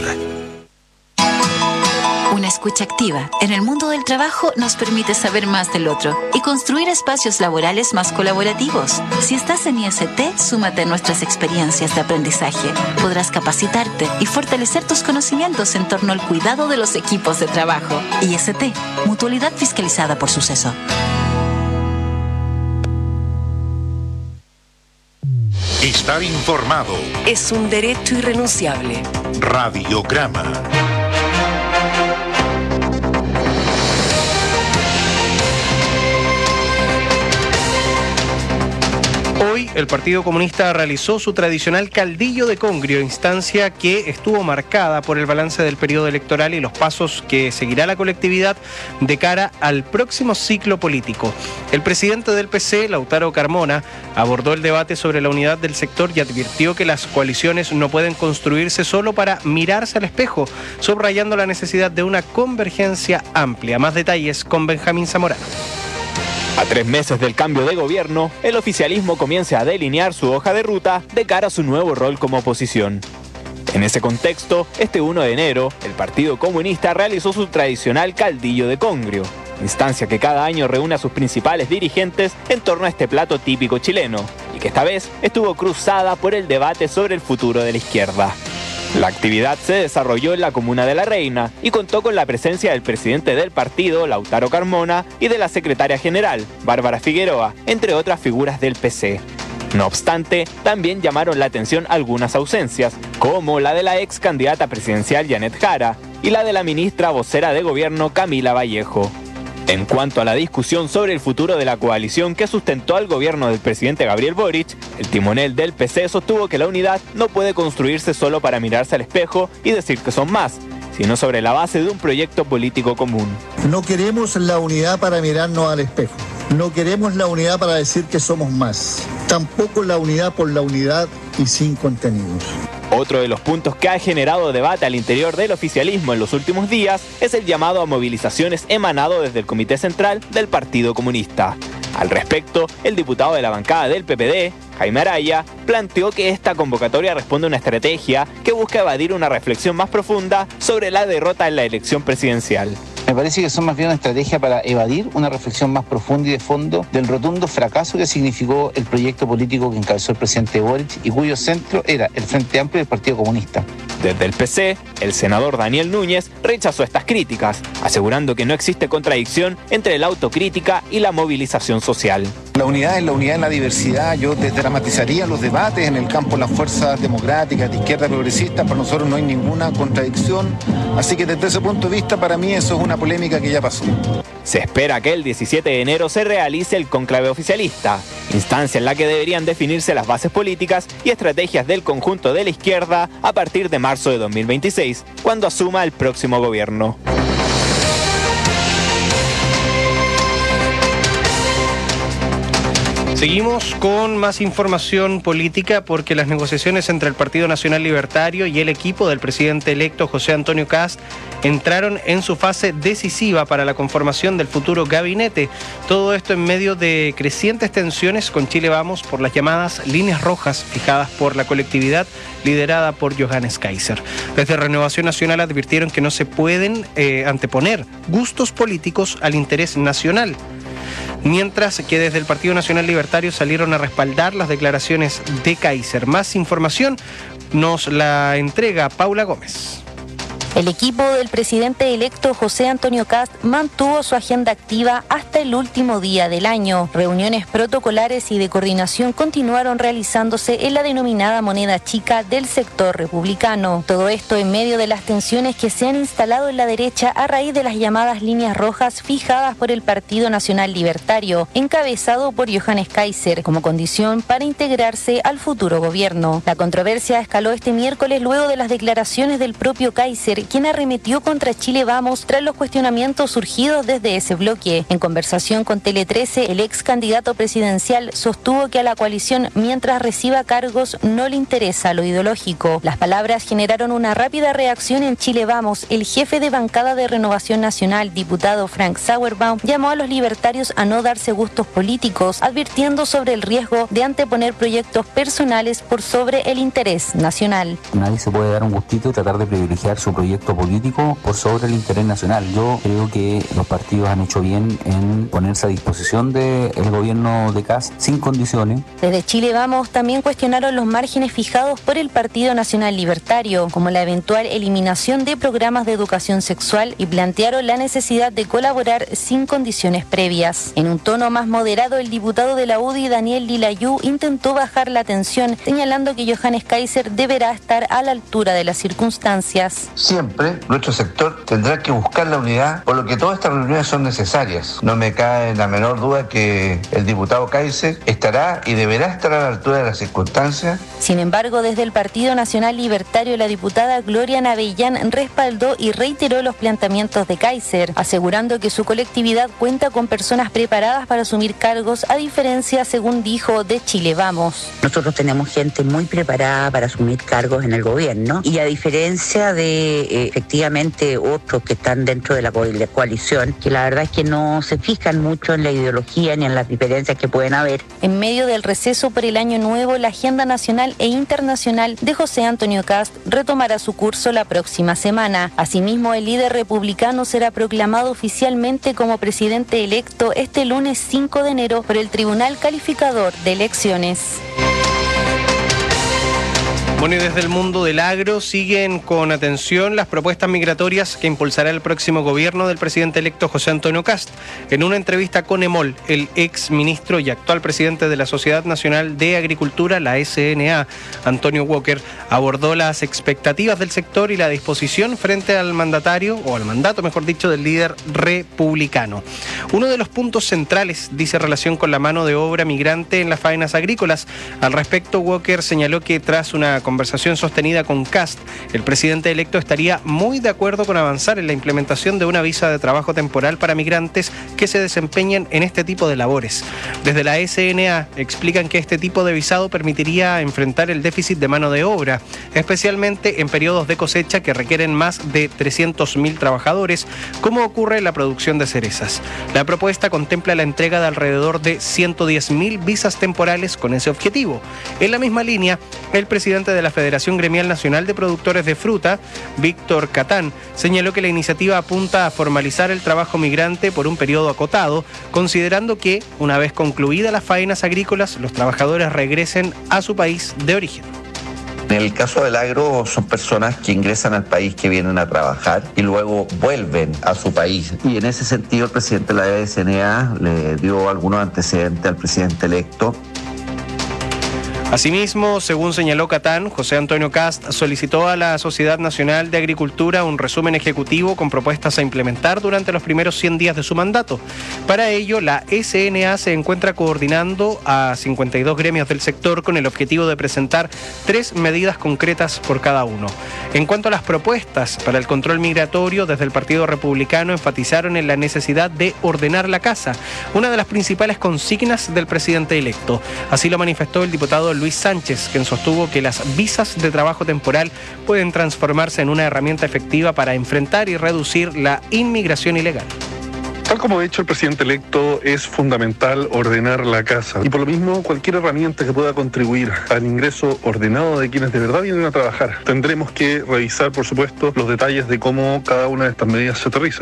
Una escucha activa en el mundo del trabajo nos permite saber más del otro y construir espacios laborales más colaborativos. Si estás en I S T, súmate a nuestras experiencias de aprendizaje. Podrás capacitarte y fortalecer tus conocimientos en torno al cuidado de los equipos de trabajo. I S T, mutualidad fiscalizada por Suceso. Estar informado es un derecho irrenunciable. Radiograma. Hoy el Partido Comunista realizó su tradicional caldillo de congrio, instancia que estuvo marcada por el balance del periodo electoral y los pasos que seguirá la colectividad de cara al próximo ciclo político. El presidente del P C, Lautaro Carmona, abordó el debate sobre la unidad del sector y advirtió que las coaliciones no pueden construirse solo para mirarse al espejo, subrayando la necesidad de una convergencia amplia. Más detalles con Benjamín Zamorano. A tres meses del cambio de gobierno, el oficialismo comienza a delinear su hoja de ruta de cara a su nuevo rol como oposición. En ese contexto, este uno de enero, el Partido Comunista realizó su tradicional caldillo de congrio, instancia que cada año reúne a sus principales dirigentes en torno a este plato típico chileno, y que esta vez estuvo cruzada por el debate sobre el futuro de la izquierda. La actividad se desarrolló en la comuna de La Reina y contó con la presencia del presidente del partido, Lautaro Carmona, y de la secretaria general, Bárbara Figueroa, entre otras figuras del P C. No obstante, también llamaron la atención algunas ausencias, como la de la ex candidata presidencial Janet Jara y la de la ministra vocera de gobierno Camila Vallejo. En cuanto a la discusión sobre el futuro de la coalición que sustentó al gobierno del presidente Gabriel Boric, el timonel del P C sostuvo que la unidad no puede construirse solo para mirarse al espejo y decir que son más, sino sobre la base de un proyecto político común. No queremos la unidad para mirarnos al espejo. No queremos la unidad para decir que somos más. Tampoco la unidad por la unidad y sin contenidos. Otro de los puntos que ha generado debate al interior del oficialismo en los últimos días es el llamado a movilizaciones emanado desde el Comité Central del Partido Comunista. Al respecto, el diputado de la bancada del P P D, Jaime Araya, planteó que esta convocatoria responde a una estrategia que busca evadir una reflexión más profunda sobre la derrota en la elección presidencial. Me parece que son más bien una estrategia para evadir una reflexión más profunda y de fondo del rotundo fracaso que significó el proyecto político que encabezó el presidente Boric y cuyo centro era el Frente Amplio del Partido Comunista. Desde el P C, el senador Daniel Núñez rechazó estas críticas, asegurando que no existe contradicción entre la autocrítica y la movilización social. La unidad es la unidad en la diversidad. Yo desdramatizaría los debates en el campo de las fuerzas democráticas, de izquierda progresista. Para nosotros no hay ninguna contradicción. Así que desde ese punto de vista, para mí eso es una polémica que ya pasó. Se espera que el diecisiete de enero se realice el cónclave oficialista, instancia en la que deberían definirse las bases políticas y estrategias del conjunto de la izquierda a partir de marzo de dos mil veintiséis, cuando asuma el próximo gobierno. Seguimos con más información política porque las negociaciones entre el Partido Nacional Libertario y el equipo del presidente electo José Antonio Kast entraron en su fase decisiva para la conformación del futuro gabinete. Todo esto en medio de crecientes tensiones con Chile Vamos por las llamadas líneas rojas fijadas por la colectividad liderada por Johannes Kaiser. Desde Renovación Nacional advirtieron que no se pueden eh, anteponer gustos políticos al interés nacional. Mientras que desde el Partido Nacional Libertario salieron a respaldar las declaraciones de Kaiser. Más información nos la entrega Paula Gómez. El equipo del presidente electo José Antonio Kast mantuvo su agenda activa hasta el último día del año. Reuniones protocolares y de coordinación continuaron realizándose en la denominada moneda chica del sector republicano. Todo esto en medio de las tensiones que se han instalado en la derecha a raíz de las llamadas líneas rojas fijadas por el Partido Nacional Libertario, encabezado por Johannes Kaiser, como condición para integrarse al futuro gobierno. La controversia escaló este miércoles luego de las declaraciones del propio Kaiser, quien arremetió contra Chile Vamos tras los cuestionamientos surgidos desde ese bloque. En conversación con Tele trece, el ex candidato presidencial sostuvo que a la coalición, mientras reciba cargos, no le interesa lo ideológico. Las palabras generaron una rápida reacción en Chile Vamos. El jefe de bancada de Renovación Nacional, diputado Frank Sauerbaum, llamó a los libertarios a no darse gustos políticos, advirtiendo sobre el riesgo de anteponer proyectos personales por sobre el interés nacional. Nadie se puede dar un gustito y tratar de privilegiar su proyecto político por sobre el interés nacional. Yo creo que los partidos han hecho bien en ponerse a disposición del gobierno de Kast sin condiciones. Desde Chile Vamos también cuestionaron los márgenes fijados por el Partido Nacional Libertario, como la eventual eliminación de programas de educación sexual, y plantearon la necesidad de colaborar sin condiciones previas. En un tono más moderado, el diputado de la U D I, Daniel Lilayú, intentó bajar la tensión, señalando que Johannes Kaiser deberá estar a la altura de las circunstancias. Siempre nuestro sector tendrá que buscar la unidad, por lo que todas estas reuniones son necesarias. No me cae la menor duda que el diputado Kaiser estará y deberá estar a la altura de las circunstancias. Sin embargo, desde el Partido Nacional Libertario, la diputada Gloria Navellán respaldó y reiteró los planteamientos de Kaiser, asegurando que su colectividad cuenta con personas preparadas para asumir cargos, a diferencia, según dijo, de Chile Vamos. Nosotros tenemos gente muy preparada para asumir cargos en el gobierno, y a diferencia de eh, efectivamente otros que están dentro de la coalición, que la verdad es que no se fijan mucho en la ideología ni en las diferencias que pueden haber. En medio del receso por el año nuevo, la agenda nacional e internacional de José Antonio Kast retomará su curso la próxima semana. Asimismo, el líder republicano será proclamado oficialmente como presidente electo este lunes cinco de enero por el Tribunal Calificador de Elecciones. Bueno, y desde el mundo del agro siguen con atención las propuestas migratorias que impulsará el próximo gobierno del presidente electo José Antonio Kast. En una entrevista con EMOL, el ex ministro y actual presidente de la Sociedad Nacional de Agricultura, la S N A, Antonio Walker, abordó las expectativas del sector y la disposición frente al mandatario, o al mandato, mejor dicho, del líder republicano. Uno de los puntos centrales dice relación con la mano de obra migrante en las faenas agrícolas. Al respecto, Walker señaló que tras una conversación sostenida con Kast, el presidente electo estaría muy de acuerdo con avanzar en la implementación de una visa de trabajo temporal para migrantes que se desempeñen en este tipo de labores. Desde la S N A explican que este tipo de visado permitiría enfrentar el déficit de mano de obra, especialmente en periodos de cosecha que requieren más de trescientos mil trabajadores, como ocurre en la producción de cerezas. La propuesta contempla la entrega de alrededor de ciento diez mil visas temporales con ese objetivo. En la misma línea, el presidente de la Federación Gremial Nacional de Productores de Fruta, Víctor Catán, señaló que la iniciativa apunta a formalizar el trabajo migrante por un periodo acotado, considerando que, una vez concluidas las faenas agrícolas, los trabajadores regresen a su país de origen. En el caso del agro son personas que ingresan al país, que vienen a trabajar y luego vuelven a su país. Y en ese sentido el presidente de la S N A le dio algunos antecedentes al presidente electo. Asimismo, según señaló Catán, José Antonio Kast solicitó a la Sociedad Nacional de Agricultura un resumen ejecutivo con propuestas a implementar durante los primeros cien días de su mandato. Para ello, la S N A se encuentra coordinando a cincuenta y dos gremios del sector con el objetivo de presentar tres medidas concretas por cada uno. En cuanto a las propuestas para el control migratorio, desde el Partido Republicano enfatizaron en la necesidad de ordenar la casa, una de las principales consignas del presidente electo. Así lo manifestó el diputado Luis Sánchez, quien sostuvo que las visas de trabajo temporal pueden transformarse en una herramienta efectiva para enfrentar y reducir la inmigración ilegal. Tal como ha dicho el presidente electo, es fundamental ordenar la casa y por lo mismo cualquier herramienta que pueda contribuir al ingreso ordenado de quienes de verdad vienen a trabajar. Tendremos que revisar, por supuesto, los detalles de cómo cada una de estas medidas se aterriza.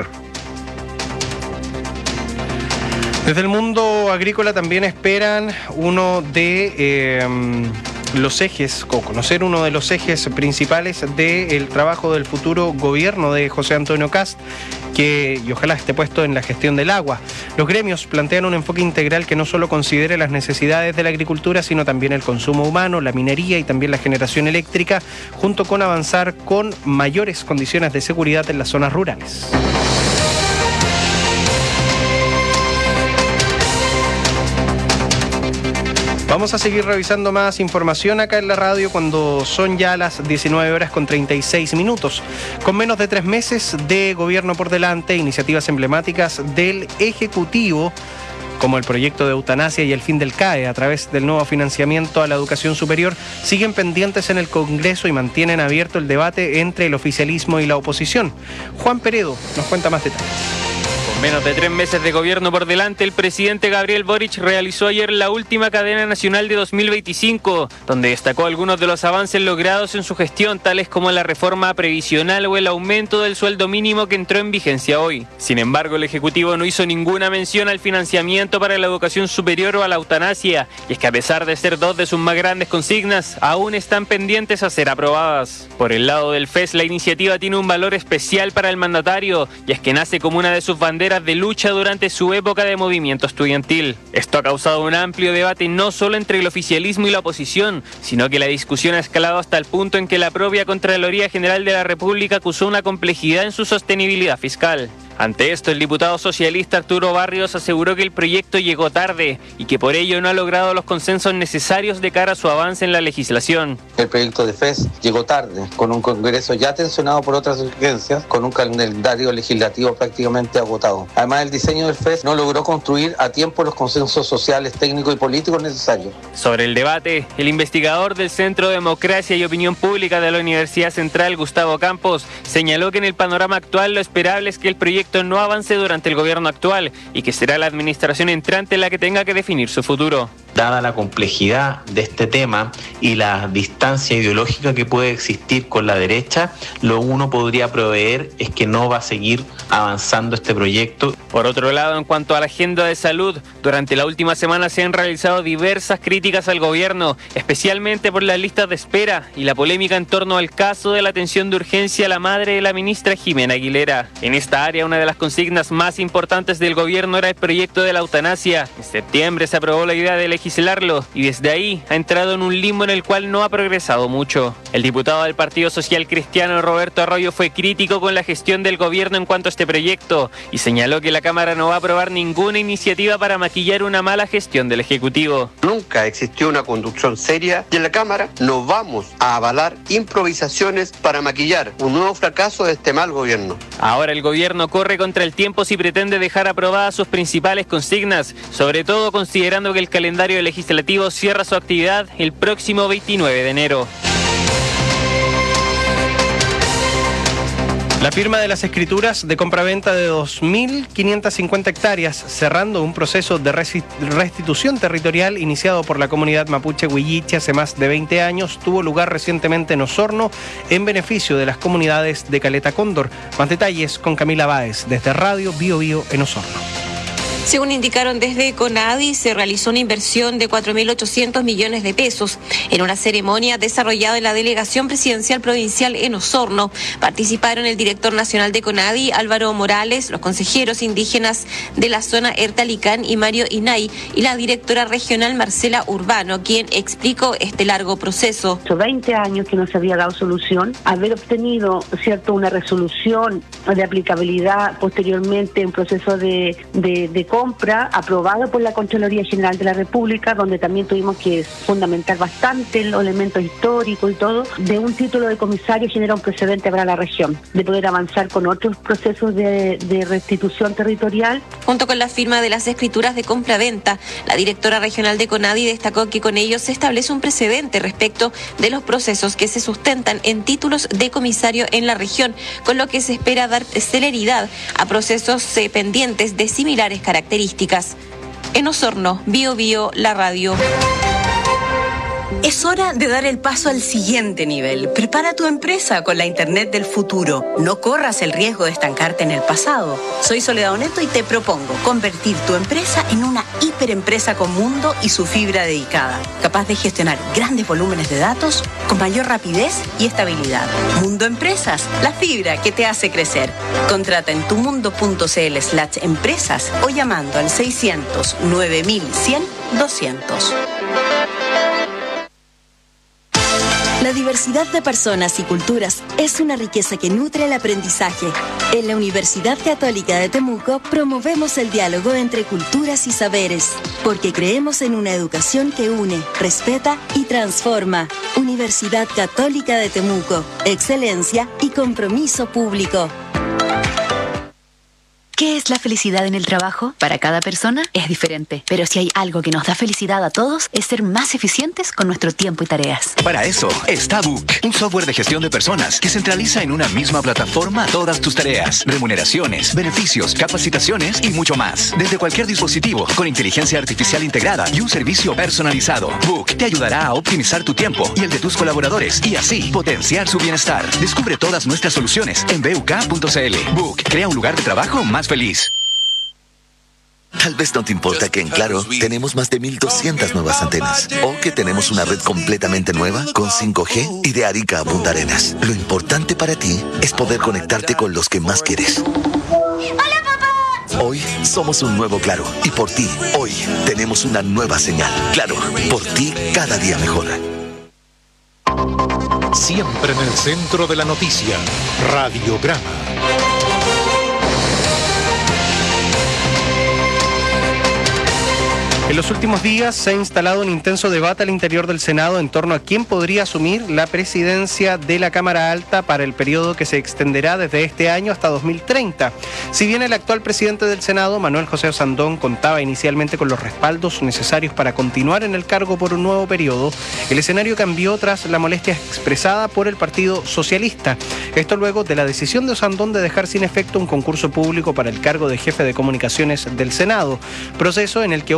Desde el mundo agrícola también esperan uno de eh, los ejes, o conocer uno de los ejes principales del trabajo del futuro gobierno de José Antonio Kast, que y ojalá esté puesto en la gestión del agua. Los gremios plantean un enfoque integral que no solo considere las necesidades de la agricultura, sino también el consumo humano, la minería y también la generación eléctrica, junto con avanzar con mayores condiciones de seguridad en las zonas rurales. Vamos a seguir revisando más información acá en la radio cuando son ya las diecinueve horas con treinta y seis minutos. Con menos de tres meses de gobierno por delante, iniciativas emblemáticas del Ejecutivo, como el proyecto de eutanasia y el fin del C A E a través del nuevo financiamiento a la educación superior, siguen pendientes en el Congreso y mantienen abierto el debate entre el oficialismo y la oposición. Juan Peredo nos cuenta más detalles. Con menos de tres meses de gobierno por delante, el presidente Gabriel Boric realizó ayer la última cadena nacional de dos mil veinticinco, donde destacó algunos de los avances logrados en su gestión, tales como la reforma previsional o el aumento del sueldo mínimo que entró en vigencia hoy. Sin embargo, el Ejecutivo no hizo ninguna mención al financiamiento para la educación superior o a la eutanasia, y es que a pesar de ser dos de sus más grandes consignas, aún están pendientes a ser aprobadas. Por el lado del F E S, la iniciativa tiene un valor especial para el mandatario, y es que nace como una de sus banderas de lucha durante su época de movimiento estudiantil. Esto ha causado un amplio debate no solo entre el oficialismo y la oposición, sino que la discusión ha escalado hasta el punto en que la propia Contraloría General de la República acusó una complejidad en su sostenibilidad fiscal. Ante esto, el diputado socialista Arturo Barrios aseguró que el proyecto llegó tarde y que por ello no ha logrado los consensos necesarios de cara a su avance en la legislación. El proyecto de F E S llegó tarde, con un Congreso ya tensionado por otras urgencias, con un calendario legislativo prácticamente agotado. Además, el diseño del F E S no logró construir a tiempo los consensos sociales, técnicos y políticos necesarios. Sobre el debate, el investigador del Centro de Democracia y Opinión Pública de la Universidad Central, Gustavo Campos, señaló que en el panorama actual lo esperable es que el proyecto no avance durante el gobierno actual y que será la administración entrante la que tenga que definir su futuro. Dada la complejidad de este tema y la distancia ideológica que puede existir con la derecha, lo uno podría prever es que no va a seguir avanzando este proyecto. Por otro lado, en cuanto a la agenda de salud, durante la última semana se han realizado diversas críticas al gobierno, especialmente por las listas de espera y la polémica en torno al caso de la atención de urgencia a la madre de la ministra Jimena Aguilera. En esta área, una de las consignas más importantes del gobierno era el proyecto de la eutanasia. En septiembre se aprobó la idea de legislarlo y desde ahí ha entrado en un limbo en el cual no ha progresado mucho. El diputado del Partido Social Cristiano Roberto Arroyo fue crítico con la gestión del gobierno en cuanto a este proyecto y señaló que la Cámara no va a aprobar ninguna iniciativa para maquillar una mala gestión del Ejecutivo. Nunca existió una conducción seria y en la Cámara no vamos a avalar improvisaciones para maquillar un nuevo fracaso de este mal gobierno. Ahora el gobierno corre contra el tiempo si pretende dejar aprobadas sus principales consignas, sobre todo considerando que el calendario legislativo cierra su actividad el próximo veintinueve de enero. La firma de las escrituras de compraventa de dos mil quinientas cincuenta hectáreas, cerrando un proceso de restitución territorial iniciado por la comunidad mapuche Huilliche hace más de veinte años, tuvo lugar recientemente en Osorno en beneficio de las comunidades de Caleta Cóndor. Más detalles con Camila Báez desde Radio Bio Bio en Osorno. Según indicaron desde CONADI, se realizó una inversión de cuatro mil ochocientos millones de pesos en una ceremonia desarrollada en la Delegación Presidencial Provincial en Osorno. Participaron el director nacional de CONADI, Álvaro Morales, los consejeros indígenas de la zona Ertalicán y Mario Inay, y la directora regional Marcela Urbano, quien explicó este largo proceso. veinte años que no se había dado solución, haber obtenido, cierto, una resolución de aplicabilidad posteriormente, un proceso de, de, de compra aprobado por la Contraloría General de la República, donde también tuvimos que fundamentar bastante los elementos históricos y todo, de un título de comisario genera un precedente para la región, de poder avanzar con otros procesos de, de restitución territorial. Junto con la firma de las escrituras de compra-venta, la directora regional de CONADI destacó que con ellos se establece un precedente respecto de los procesos que se sustentan en títulos de comisario en la región, con lo que se espera dar celeridad a procesos eh, pendientes de similares características. características. En Osorno, Bio Bio, la radio. Es hora de dar el paso al siguiente nivel. Prepara tu empresa con la Internet del futuro. No corras el riesgo de estancarte en el pasado. Soy Soledad Oneto y te propongo convertir tu empresa en una hiperempresa con mundo y su fibra dedicada, capaz de gestionar grandes volúmenes de datos con mayor rapidez y estabilidad. Mundo Empresas, la fibra que te hace crecer. Contrata en tumundo.cl slash empresas o llamando al seiscientos nueve mil cien doscientos. La diversidad de personas y culturas es una riqueza que nutre el aprendizaje. En la Universidad Católica de Temuco promovemos el diálogo entre culturas y saberes, porque creemos en una educación que une, respeta y transforma. Universidad Católica de Temuco, excelencia y compromiso público. ¿Qué es la felicidad en el trabajo? Para cada persona es diferente, pero si hay algo que nos da felicidad a todos es ser más eficientes con nuestro tiempo y tareas. Para eso está Book, un software de gestión de personas que centraliza en una misma plataforma todas tus tareas, remuneraciones, beneficios, capacitaciones y mucho más. Desde cualquier dispositivo, con inteligencia artificial integrada y un servicio personalizado. Book te ayudará a optimizar tu tiempo y el de tus colaboradores y así potenciar su bienestar. Descubre todas nuestras soluciones en b u k punto c l. Book crea un lugar de trabajo más feliz. Tal vez no te importa que en Claro tenemos más de mil doscientas nuevas antenas o que tenemos una red completamente nueva con cinco G y de Arica a Punta Arenas. Lo importante para ti es poder conectarte con los que más quieres. ¡Hola, papá! Hoy somos un nuevo Claro y por ti, hoy tenemos una nueva señal. Claro, por ti cada día mejor. Siempre en el centro de la noticia, Radiograma. En los últimos días se ha instalado un intenso debate al interior del Senado en torno a quién podría asumir la presidencia de la Cámara Alta para el periodo que se extenderá desde este año hasta dos mil treinta. Si bien el actual presidente del Senado, Manuel José Osandón, contaba inicialmente con los respaldos necesarios para continuar en el cargo por un nuevo periodo, el escenario cambió tras la molestia expresada por el Partido Socialista. Esto luego de la decisión de Osandón de dejar sin efecto un concurso público para el cargo de jefe de comunicaciones del Senado, proceso en el que un profesional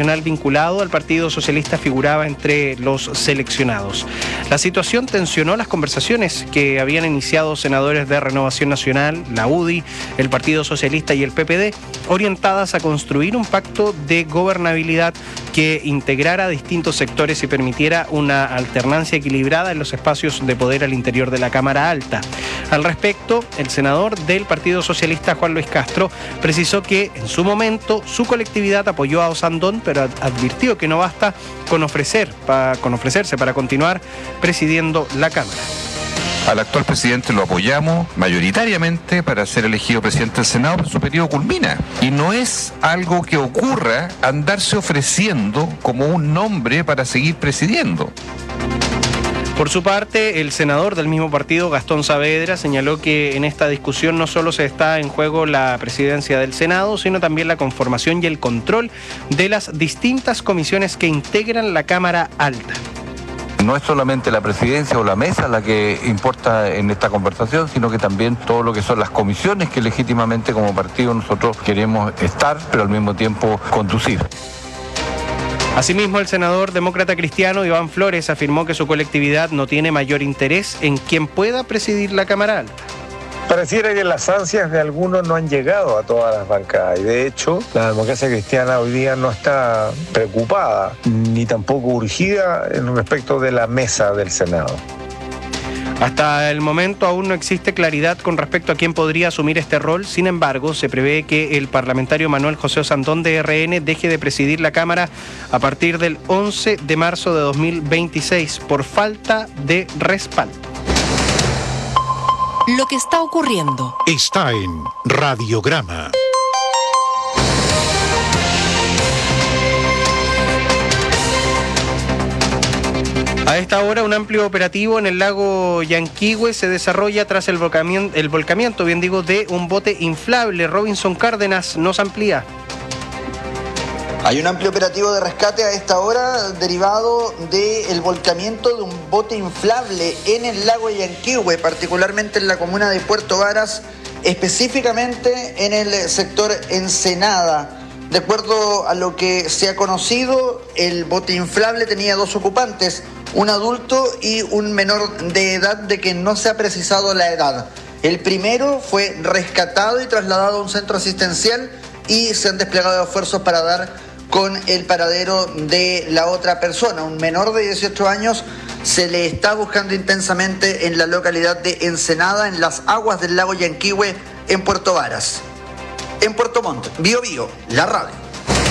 nacional vinculado al Partido Socialista figuraba entre los seleccionados. La situación tensionó las conversaciones que habían iniciado senadores de Renovación Nacional, la U D I, el Partido Socialista y el P P D, orientadas a construir un pacto de gobernabilidad que integrara distintos sectores y permitiera una alternancia equilibrada en los espacios de poder al interior de la Cámara Alta. Al respecto, el senador del Partido Socialista, Juan Luis Castro, precisó que en su momento su colectividad apoyó a Osandón, pero advirtió que no basta con, ofrecer, pa, con ofrecerse para continuar presidiendo la Cámara. Al actual presidente lo apoyamos mayoritariamente para ser elegido presidente del Senado, pero su periodo culmina. Y no es algo que ocurra andarse ofreciendo como un nombre para seguir presidiendo. Por su parte, el senador del mismo partido, Gastón Saavedra, señaló que en esta discusión no solo se está en juego la presidencia del Senado, sino también la conformación y el control de las distintas comisiones que integran la Cámara Alta. No es solamente la presidencia o la mesa la que importa en esta conversación, sino que también todo lo que son las comisiones que legítimamente como partido nosotros queremos estar, pero al mismo tiempo conducir. Asimismo, el senador demócrata cristiano Iván Flores afirmó que su colectividad no tiene mayor interés en quien pueda presidir la Cámara Alta. Pareciera que las ansias de algunos no han llegado a todas las bancadas y de hecho la democracia cristiana hoy día no está preocupada ni tampoco urgida en respecto de la mesa del Senado. Hasta el momento aún no existe claridad con respecto a quién podría asumir este rol. Sin embargo, se prevé que el parlamentario Manuel José Osandón de R N deje de presidir la Cámara a partir del once de marzo de dos mil veintiséis por falta de respaldo. Lo que está ocurriendo está en Radiograma. A esta hora, un amplio operativo en el lago Yanquihue se desarrolla tras el volcamiento, el volcamiento, bien digo, de un bote inflable. Robinson Cárdenas nos amplía. Hay un amplio operativo de rescate a esta hora derivado del volcamiento de un bote inflable en el lago Yanquihue, particularmente en la comuna de Puerto Varas, específicamente en el sector Ensenada. De acuerdo a lo que se ha conocido, el bote inflable tenía dos ocupantes, un adulto y un menor de edad de que no se ha precisado la edad. El primero fue rescatado y trasladado a un centro asistencial y se han desplegado esfuerzos para dar con el paradero de la otra persona, un menor de dieciocho años. Se le está buscando intensamente en la localidad de Ensenada, en las aguas del lago Yanquihue, en Puerto Varas. En Puerto Montt, Bío Bío, la radio.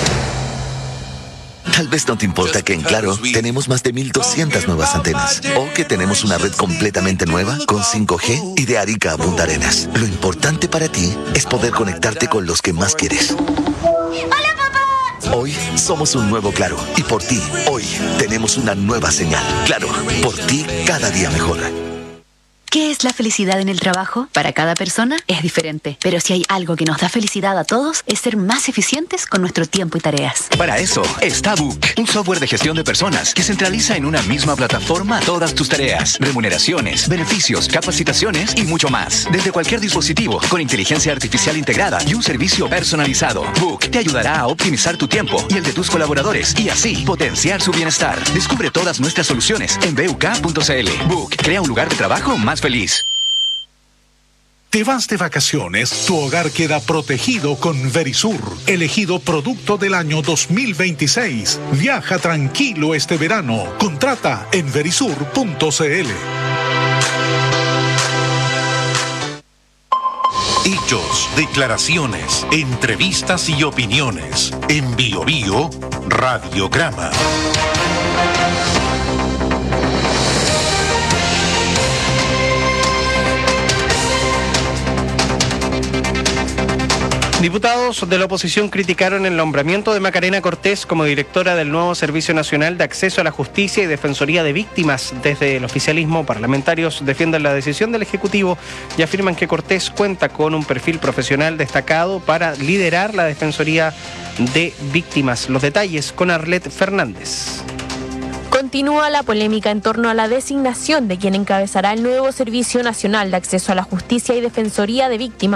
Tal vez no te importa que en Claro tenemos más de mil doscientas nuevas antenas o que tenemos una red completamente nueva con cinco G y de Arica a Punta Arenas. Lo importante para ti es poder conectarte con los que más quieres. ¡Hola, papá! Hoy somos un nuevo Claro y por ti, hoy tenemos una nueva señal. Claro, por ti cada día mejor. ¿Qué es la felicidad en el trabajo? Para cada persona es diferente, pero si hay algo que nos da felicidad a todos es ser más eficientes con nuestro tiempo y tareas. Para eso está Book, un software de gestión de personas que centraliza en una misma plataforma todas tus tareas, remuneraciones, beneficios, capacitaciones y mucho más. Desde cualquier dispositivo, con inteligencia artificial integrada y un servicio personalizado. Book te ayudará a optimizar tu tiempo y el de tus colaboradores y así potenciar su bienestar. Descubre todas nuestras soluciones en b u k punto c l. Book crea un lugar de trabajo más feliz. Te vas de vacaciones, tu hogar queda protegido con Verisur, elegido producto del año dos mil veintiséis. Viaja tranquilo este verano. Contrata en verisur punto c l. Hechos, declaraciones, entrevistas y opiniones. En Bío Bío, Radiograma. Diputados de la oposición criticaron el nombramiento de Macarena Cortés como directora del nuevo Servicio Nacional de Acceso a la Justicia y Defensoría de Víctimas. Desde el oficialismo, parlamentarios defienden la decisión del Ejecutivo y afirman que Cortés cuenta con un perfil profesional destacado para liderar la Defensoría de Víctimas. Los detalles con Arlet Fernández. Continúa la polémica en torno a la designación de quien encabezará el nuevo Servicio Nacional de Acceso a la Justicia y Defensoría de Víctimas.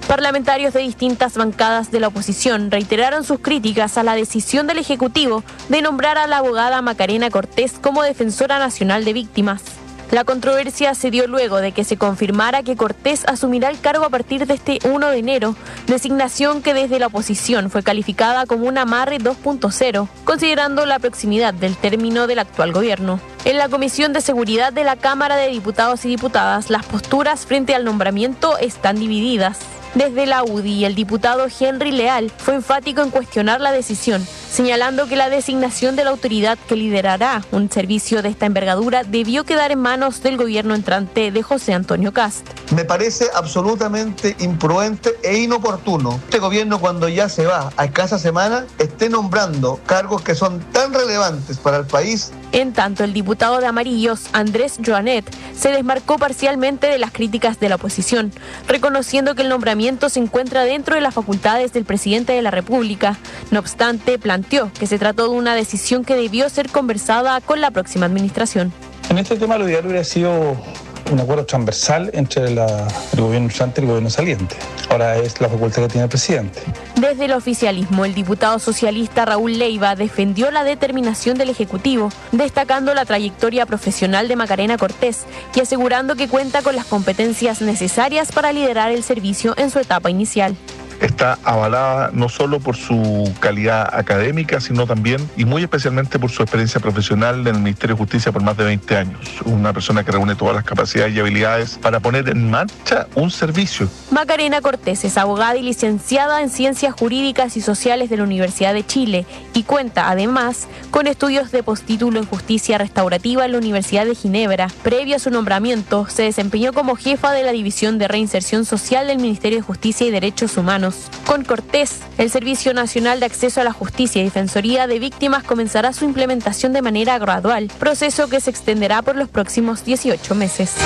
Parlamentarios de distintas bancadas de la oposición reiteraron sus críticas a la decisión del Ejecutivo de nombrar a la abogada Macarena Cortés como defensora nacional de víctimas. La controversia se dio luego de que se confirmara que Cortés asumirá el cargo a partir de este primero de enero, designación que desde la oposición fue calificada como un amarre dos punto cero, considerando la proximidad del término del actual gobierno. En la Comisión de Seguridad de la Cámara de Diputados y Diputadas, las posturas frente al nombramiento están divididas. Desde la U D I, el diputado Henry Leal fue enfático en cuestionar la decisión, señalando que la designación de la autoridad que liderará un servicio de esta envergadura debió quedar en manos del gobierno entrante de José Antonio Kast. Me parece absolutamente imprudente e inoportuno. Este gobierno, cuando ya se va a escasa semana, esté nombrando cargos que son tan relevantes para el país. En tanto, el diputado de Amarillos, Andrés Joanet, se desmarcó parcialmente de las críticas de la oposición, reconociendo que el nombramiento se encuentra dentro de las facultades del presidente de la República. No obstante, planteó que se trató de una decisión que debió ser conversada con la próxima administración. En este tema lo ideal hubiera sido un acuerdo transversal entre la, el gobierno entrante y el gobierno saliente. Ahora es la facultad que tiene el presidente. Desde el oficialismo, el diputado socialista Raúl Leiva defendió la determinación del Ejecutivo, destacando la trayectoria profesional de Macarena Cortés y asegurando que cuenta con las competencias necesarias para liderar el servicio en su etapa inicial. Está avalada no solo por su calidad académica, sino también y muy especialmente por su experiencia profesional en el Ministerio de Justicia por más de veinte años. Una persona que reúne todas las capacidades y habilidades para poner en marcha un servicio. Macarena Cortés es abogada y licenciada en Ciencias Jurídicas y Sociales de la Universidad de Chile y cuenta además con estudios de postítulo en Justicia Restaurativa en la Universidad de Ginebra. Previo a su nombramiento, se desempeñó como jefa de la División de Reinserción Social del Ministerio de Justicia y Derechos Humanos. Con Cortés, el Servicio Nacional de Acceso a la Justicia y Defensoría de Víctimas comenzará su implementación de manera gradual, proceso que se extenderá por los próximos dieciocho meses.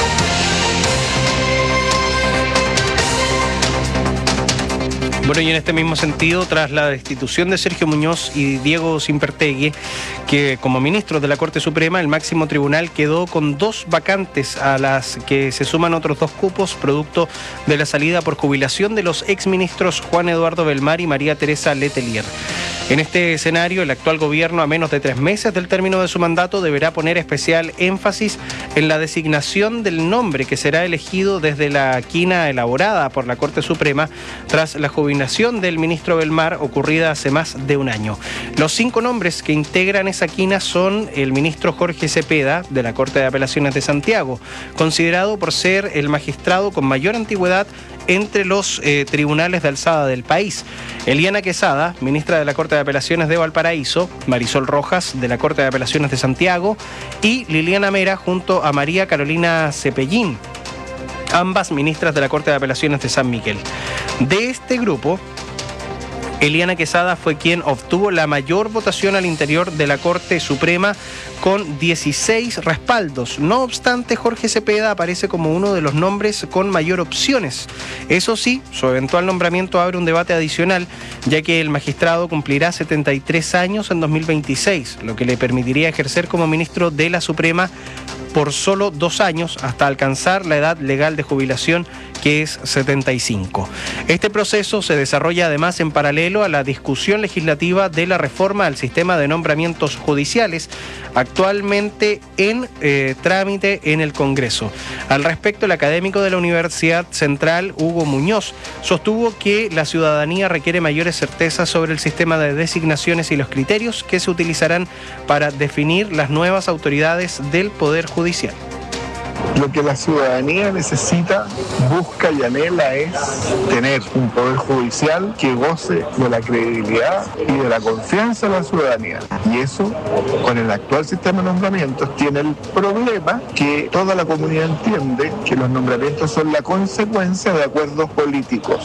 Bueno, y en este mismo sentido, tras la destitución de Sergio Muñoz y Diego Simpertegui, que como ministros de la Corte Suprema, el máximo tribunal quedó con dos vacantes a las que se suman otros dos cupos, producto de la salida por jubilación de los exministros Juan Eduardo Belmar y María Teresa Letelier. En este escenario, el actual gobierno, a menos de tres meses del término de su mandato, deberá poner especial énfasis en la designación del nombre que será elegido desde la quina elaborada por la Corte Suprema tras la jubilación del ministro Belmar ocurrida hace más de un año. Los cinco nombres que integran esa quina son el ministro Jorge Cepeda, de la Corte de Apelaciones de Santiago, considerado por ser el magistrado con mayor antigüedad entre los eh, tribunales de alzada del país. Eliana Quesada, ministra de la Corte de Apelaciones de Valparaíso, Marisol Rojas, de la Corte de Apelaciones de Santiago, y Liliana Mera, junto a María Carolina Cepellín, ambas ministras de la Corte de Apelaciones de San Miguel. De este grupo, Eliana Quesada fue quien obtuvo la mayor votación al interior de la Corte Suprema con dieciséis respaldos. No obstante, Jorge Cepeda aparece como uno de los nombres con mayor opciones. Eso sí, su eventual nombramiento abre un debate adicional, ya que el magistrado cumplirá setenta y tres años en dos mil veintiséis, lo que le permitiría ejercer como ministro de la Suprema por solo dos años hasta alcanzar la edad legal de jubilación, que es setenta y cinco. Este proceso se desarrolla además en paralelo a la discusión legislativa de la reforma al sistema de nombramientos judiciales, actualmente en eh, trámite en el Congreso. Al respecto, el académico de la Universidad Central, Hugo Muñoz, sostuvo que la ciudadanía requiere mayores certezas sobre el sistema de designaciones y los criterios que se utilizarán para definir las nuevas autoridades del Poder Judicial. Lo que la ciudadanía necesita, busca y anhela es tener un poder judicial que goce de la credibilidad y de la confianza de la ciudadanía. Y eso, con el actual sistema de nombramientos, tiene el problema que toda la comunidad entiende que los nombramientos son la consecuencia de acuerdos políticos.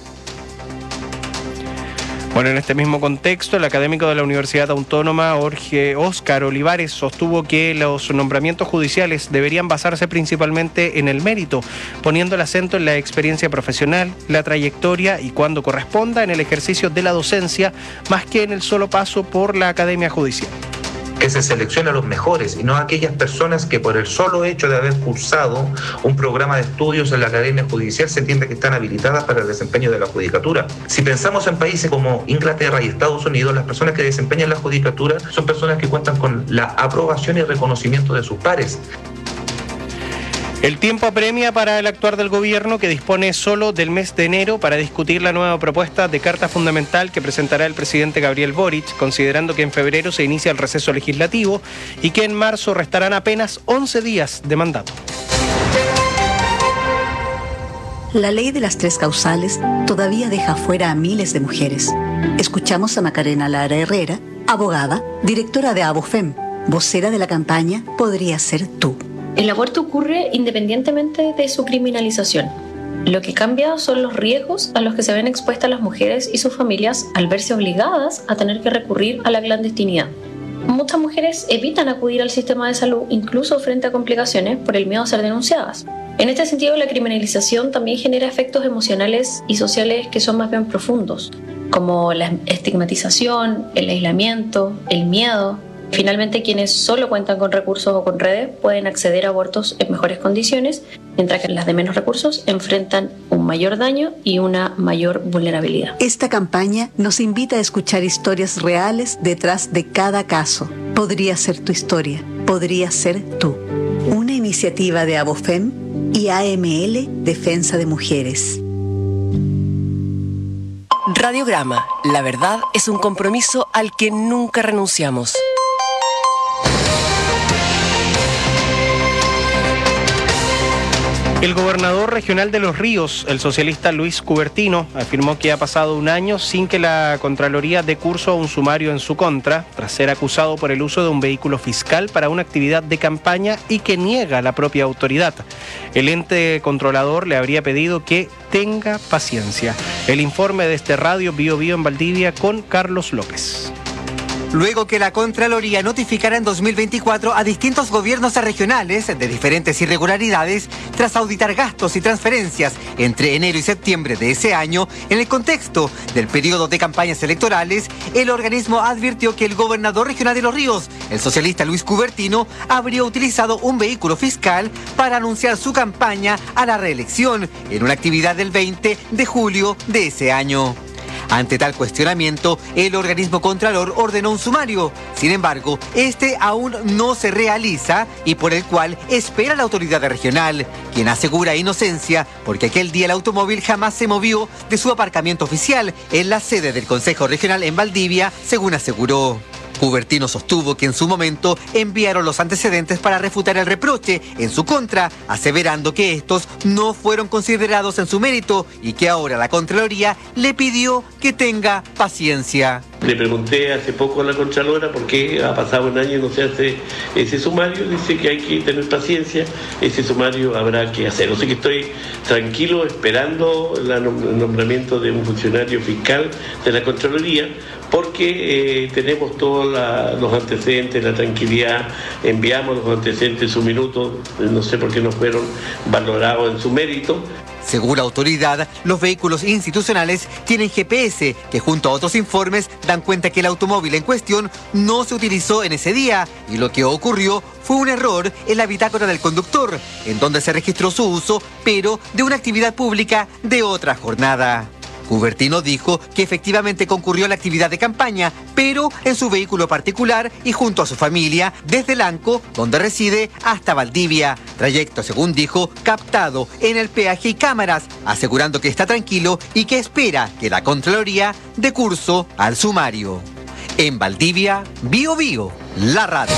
Bueno, en este mismo contexto, el académico de la Universidad Autónoma, Jorge Óscar Olivares, sostuvo que los nombramientos judiciales deberían basarse principalmente en el mérito, poniendo el acento en la experiencia profesional, la trayectoria y, cuando corresponda, en el ejercicio de la docencia, más que en el solo paso por la academia judicial. que se seleccione a los mejores y no a aquellas personas que por el solo hecho de haber cursado un programa de estudios en la Academia Judicial se entiende que están habilitadas para el desempeño de la judicatura. Si pensamos en países como Inglaterra y Estados Unidos, las personas que desempeñan la judicatura son personas que cuentan con la aprobación y reconocimiento de sus pares. El tiempo apremia para el actuar del gobierno, que dispone solo del mes de enero para discutir la nueva propuesta de Carta Fundamental que presentará el presidente Gabriel Boric, considerando que en febrero se inicia el receso legislativo y que en marzo restarán apenas once días de mandato. La ley de las tres causales todavía deja fuera a miles de mujeres. Escuchamos a Macarena Lara Herrera, abogada, directora de ABOFEM, vocera de la campaña Podría Ser Tú. El aborto ocurre independientemente de su criminalización. Lo que cambia son los riesgos a los que se ven expuestas las mujeres y sus familias al verse obligadas a tener que recurrir a la clandestinidad. Muchas mujeres evitan acudir al sistema de salud incluso frente a complicaciones por el miedo a ser denunciadas. En este sentido, la criminalización también genera efectos emocionales y sociales que son más bien profundos, como la estigmatización, el aislamiento, el miedo. Finalmente, quienes solo cuentan con recursos o con redes pueden acceder a abortos en mejores condiciones, mientras que las de menos recursos enfrentan un mayor daño y una mayor vulnerabilidad. Esta campaña nos invita a escuchar historias reales detrás de cada caso. Podría ser tu historia, podría ser tú. Una iniciativa de ABOFEM y A M L Defensa de Mujeres. Radiograma. La verdad es un compromiso al que nunca renunciamos. El gobernador regional de Los Ríos, el socialista Luis Cubertino, afirmó que ha pasado un año sin que la Contraloría dé curso a un sumario en su contra, tras ser acusado por el uso de un vehículo fiscal para una actividad de campaña y que niega la propia autoridad. El ente controlador le habría pedido que tenga paciencia. El informe de este Radio Bio Bio en Valdivia con Carlos López. Luego que la Contraloría notificara en dos mil veinticuatro a distintos gobiernos regionales de diferentes irregularidades tras auditar gastos y transferencias entre enero y septiembre de ese año, en el contexto del periodo de campañas electorales, el organismo advirtió que el gobernador regional de Los Ríos, el socialista Luis Cubertino, habría utilizado un vehículo fiscal para anunciar su campaña a la reelección en una actividad del veinte de julio de ese año. Ante tal cuestionamiento, el organismo contralor ordenó un sumario. Sin embargo, este aún no se realiza y por el cual espera la autoridad regional, quien asegura inocencia porque aquel día el automóvil jamás se movió de su aparcamiento oficial en la sede del Consejo Regional en Valdivia, según aseguró. Cubertino sostuvo que en su momento enviaron los antecedentes para refutar el reproche en su contra, aseverando que estos no fueron considerados en su mérito y que ahora la Contraloría le pidió que tenga paciencia. Le pregunté hace poco a la Contralora por qué ha pasado un año y no se hace ese sumario. Dice que hay que tener paciencia, ese sumario habrá que hacerlo. Así que estoy tranquilo esperando el nombramiento de un funcionario fiscal de la Contraloría, porque eh, tenemos todos la, los antecedentes, la tranquilidad, enviamos los antecedentes en su minuto, no sé por qué no fueron valorados en su mérito. Según la autoridad, los vehículos institucionales tienen G P S, que junto a otros informes dan cuenta que el automóvil en cuestión no se utilizó en ese día y lo que ocurrió fue un error en la bitácora del conductor, en donde se registró su uso, pero de una actividad pública de otra jornada. Cubertino dijo que efectivamente concurrió a la actividad de campaña, pero en su vehículo particular y junto a su familia, desde Lanco, donde reside, hasta Valdivia. Trayecto, según dijo, captado en el peaje y cámaras, asegurando que está tranquilo y que espera que la Contraloría dé curso al sumario. En Valdivia, Bio Bio, la radio.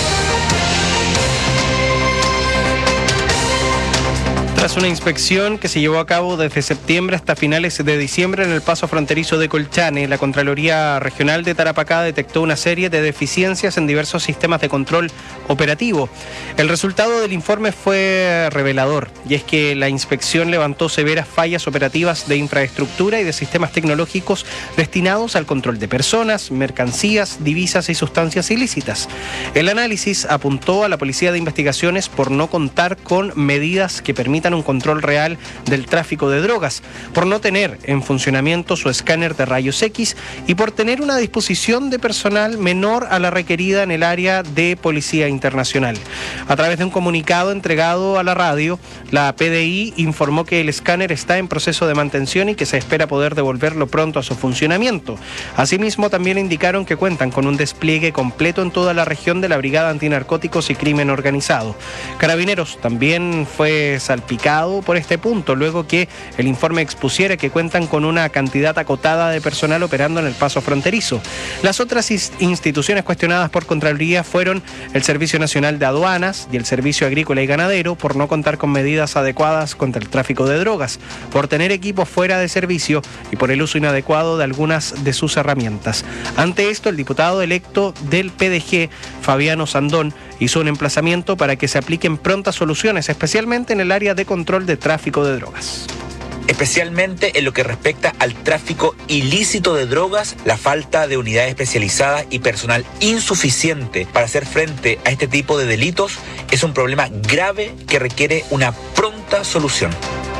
Tras una inspección que se llevó a cabo desde septiembre hasta finales de diciembre en el paso fronterizo de Colchane, la Contraloría Regional de Tarapacá detectó una serie de deficiencias en diversos sistemas de control operativo. El resultado del informe fue revelador, y es que la inspección levantó severas fallas operativas de infraestructura y de sistemas tecnológicos destinados al control de personas, mercancías, divisas y sustancias ilícitas. El análisis apuntó a la Policía de Investigaciones por no contar con medidas que permitan permitan un control real del tráfico de drogas, por no tener en funcionamiento su escáner de rayos X y por tener una disposición de personal menor a la requerida en el área de Policía Internacional. A través de un comunicado entregado a la radio, la P D I informó que el escáner está en proceso de mantención y que se espera poder devolverlo pronto a su funcionamiento. Asimismo, también indicaron que cuentan con un despliegue completo en toda la región de la Brigada Antinarcóticos y Crimen Organizado. Carabineros también fue salpicado por este punto, luego que el informe expusiera que cuentan con una cantidad acotada de personal operando en el paso fronterizo. Las otras instituciones cuestionadas por Contraloría fueron el Servicio Nacional de Aduanas y el Servicio Agrícola y Ganadero, por no contar con medidas adecuadas contra el tráfico de drogas, por tener equipos fuera de servicio y por el uso inadecuado de algunas de sus herramientas. Ante esto, el diputado electo del P D G, Fabiano Sandón, hizo un emplazamiento para que se apliquen prontas soluciones, especialmente en el área de control de tráfico de drogas. Especialmente en lo que respecta al tráfico ilícito de drogas, la falta de unidades especializadas y personal insuficiente para hacer frente a este tipo de delitos es un problema grave que requiere una pronta solución.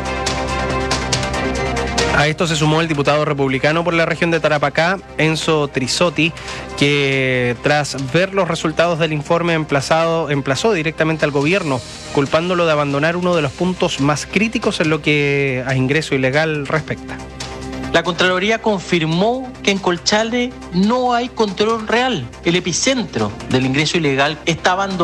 A esto se sumó el diputado republicano por la región de Tarapacá, Enzo Trisotti, que tras ver los resultados del informe emplazado, emplazó directamente al gobierno, culpándolo de abandonar uno de los puntos más críticos en lo que a ingreso ilegal respecta. La Contraloría confirmó que en Colchale no hay control real. El epicentro del ingreso ilegal está abandonado.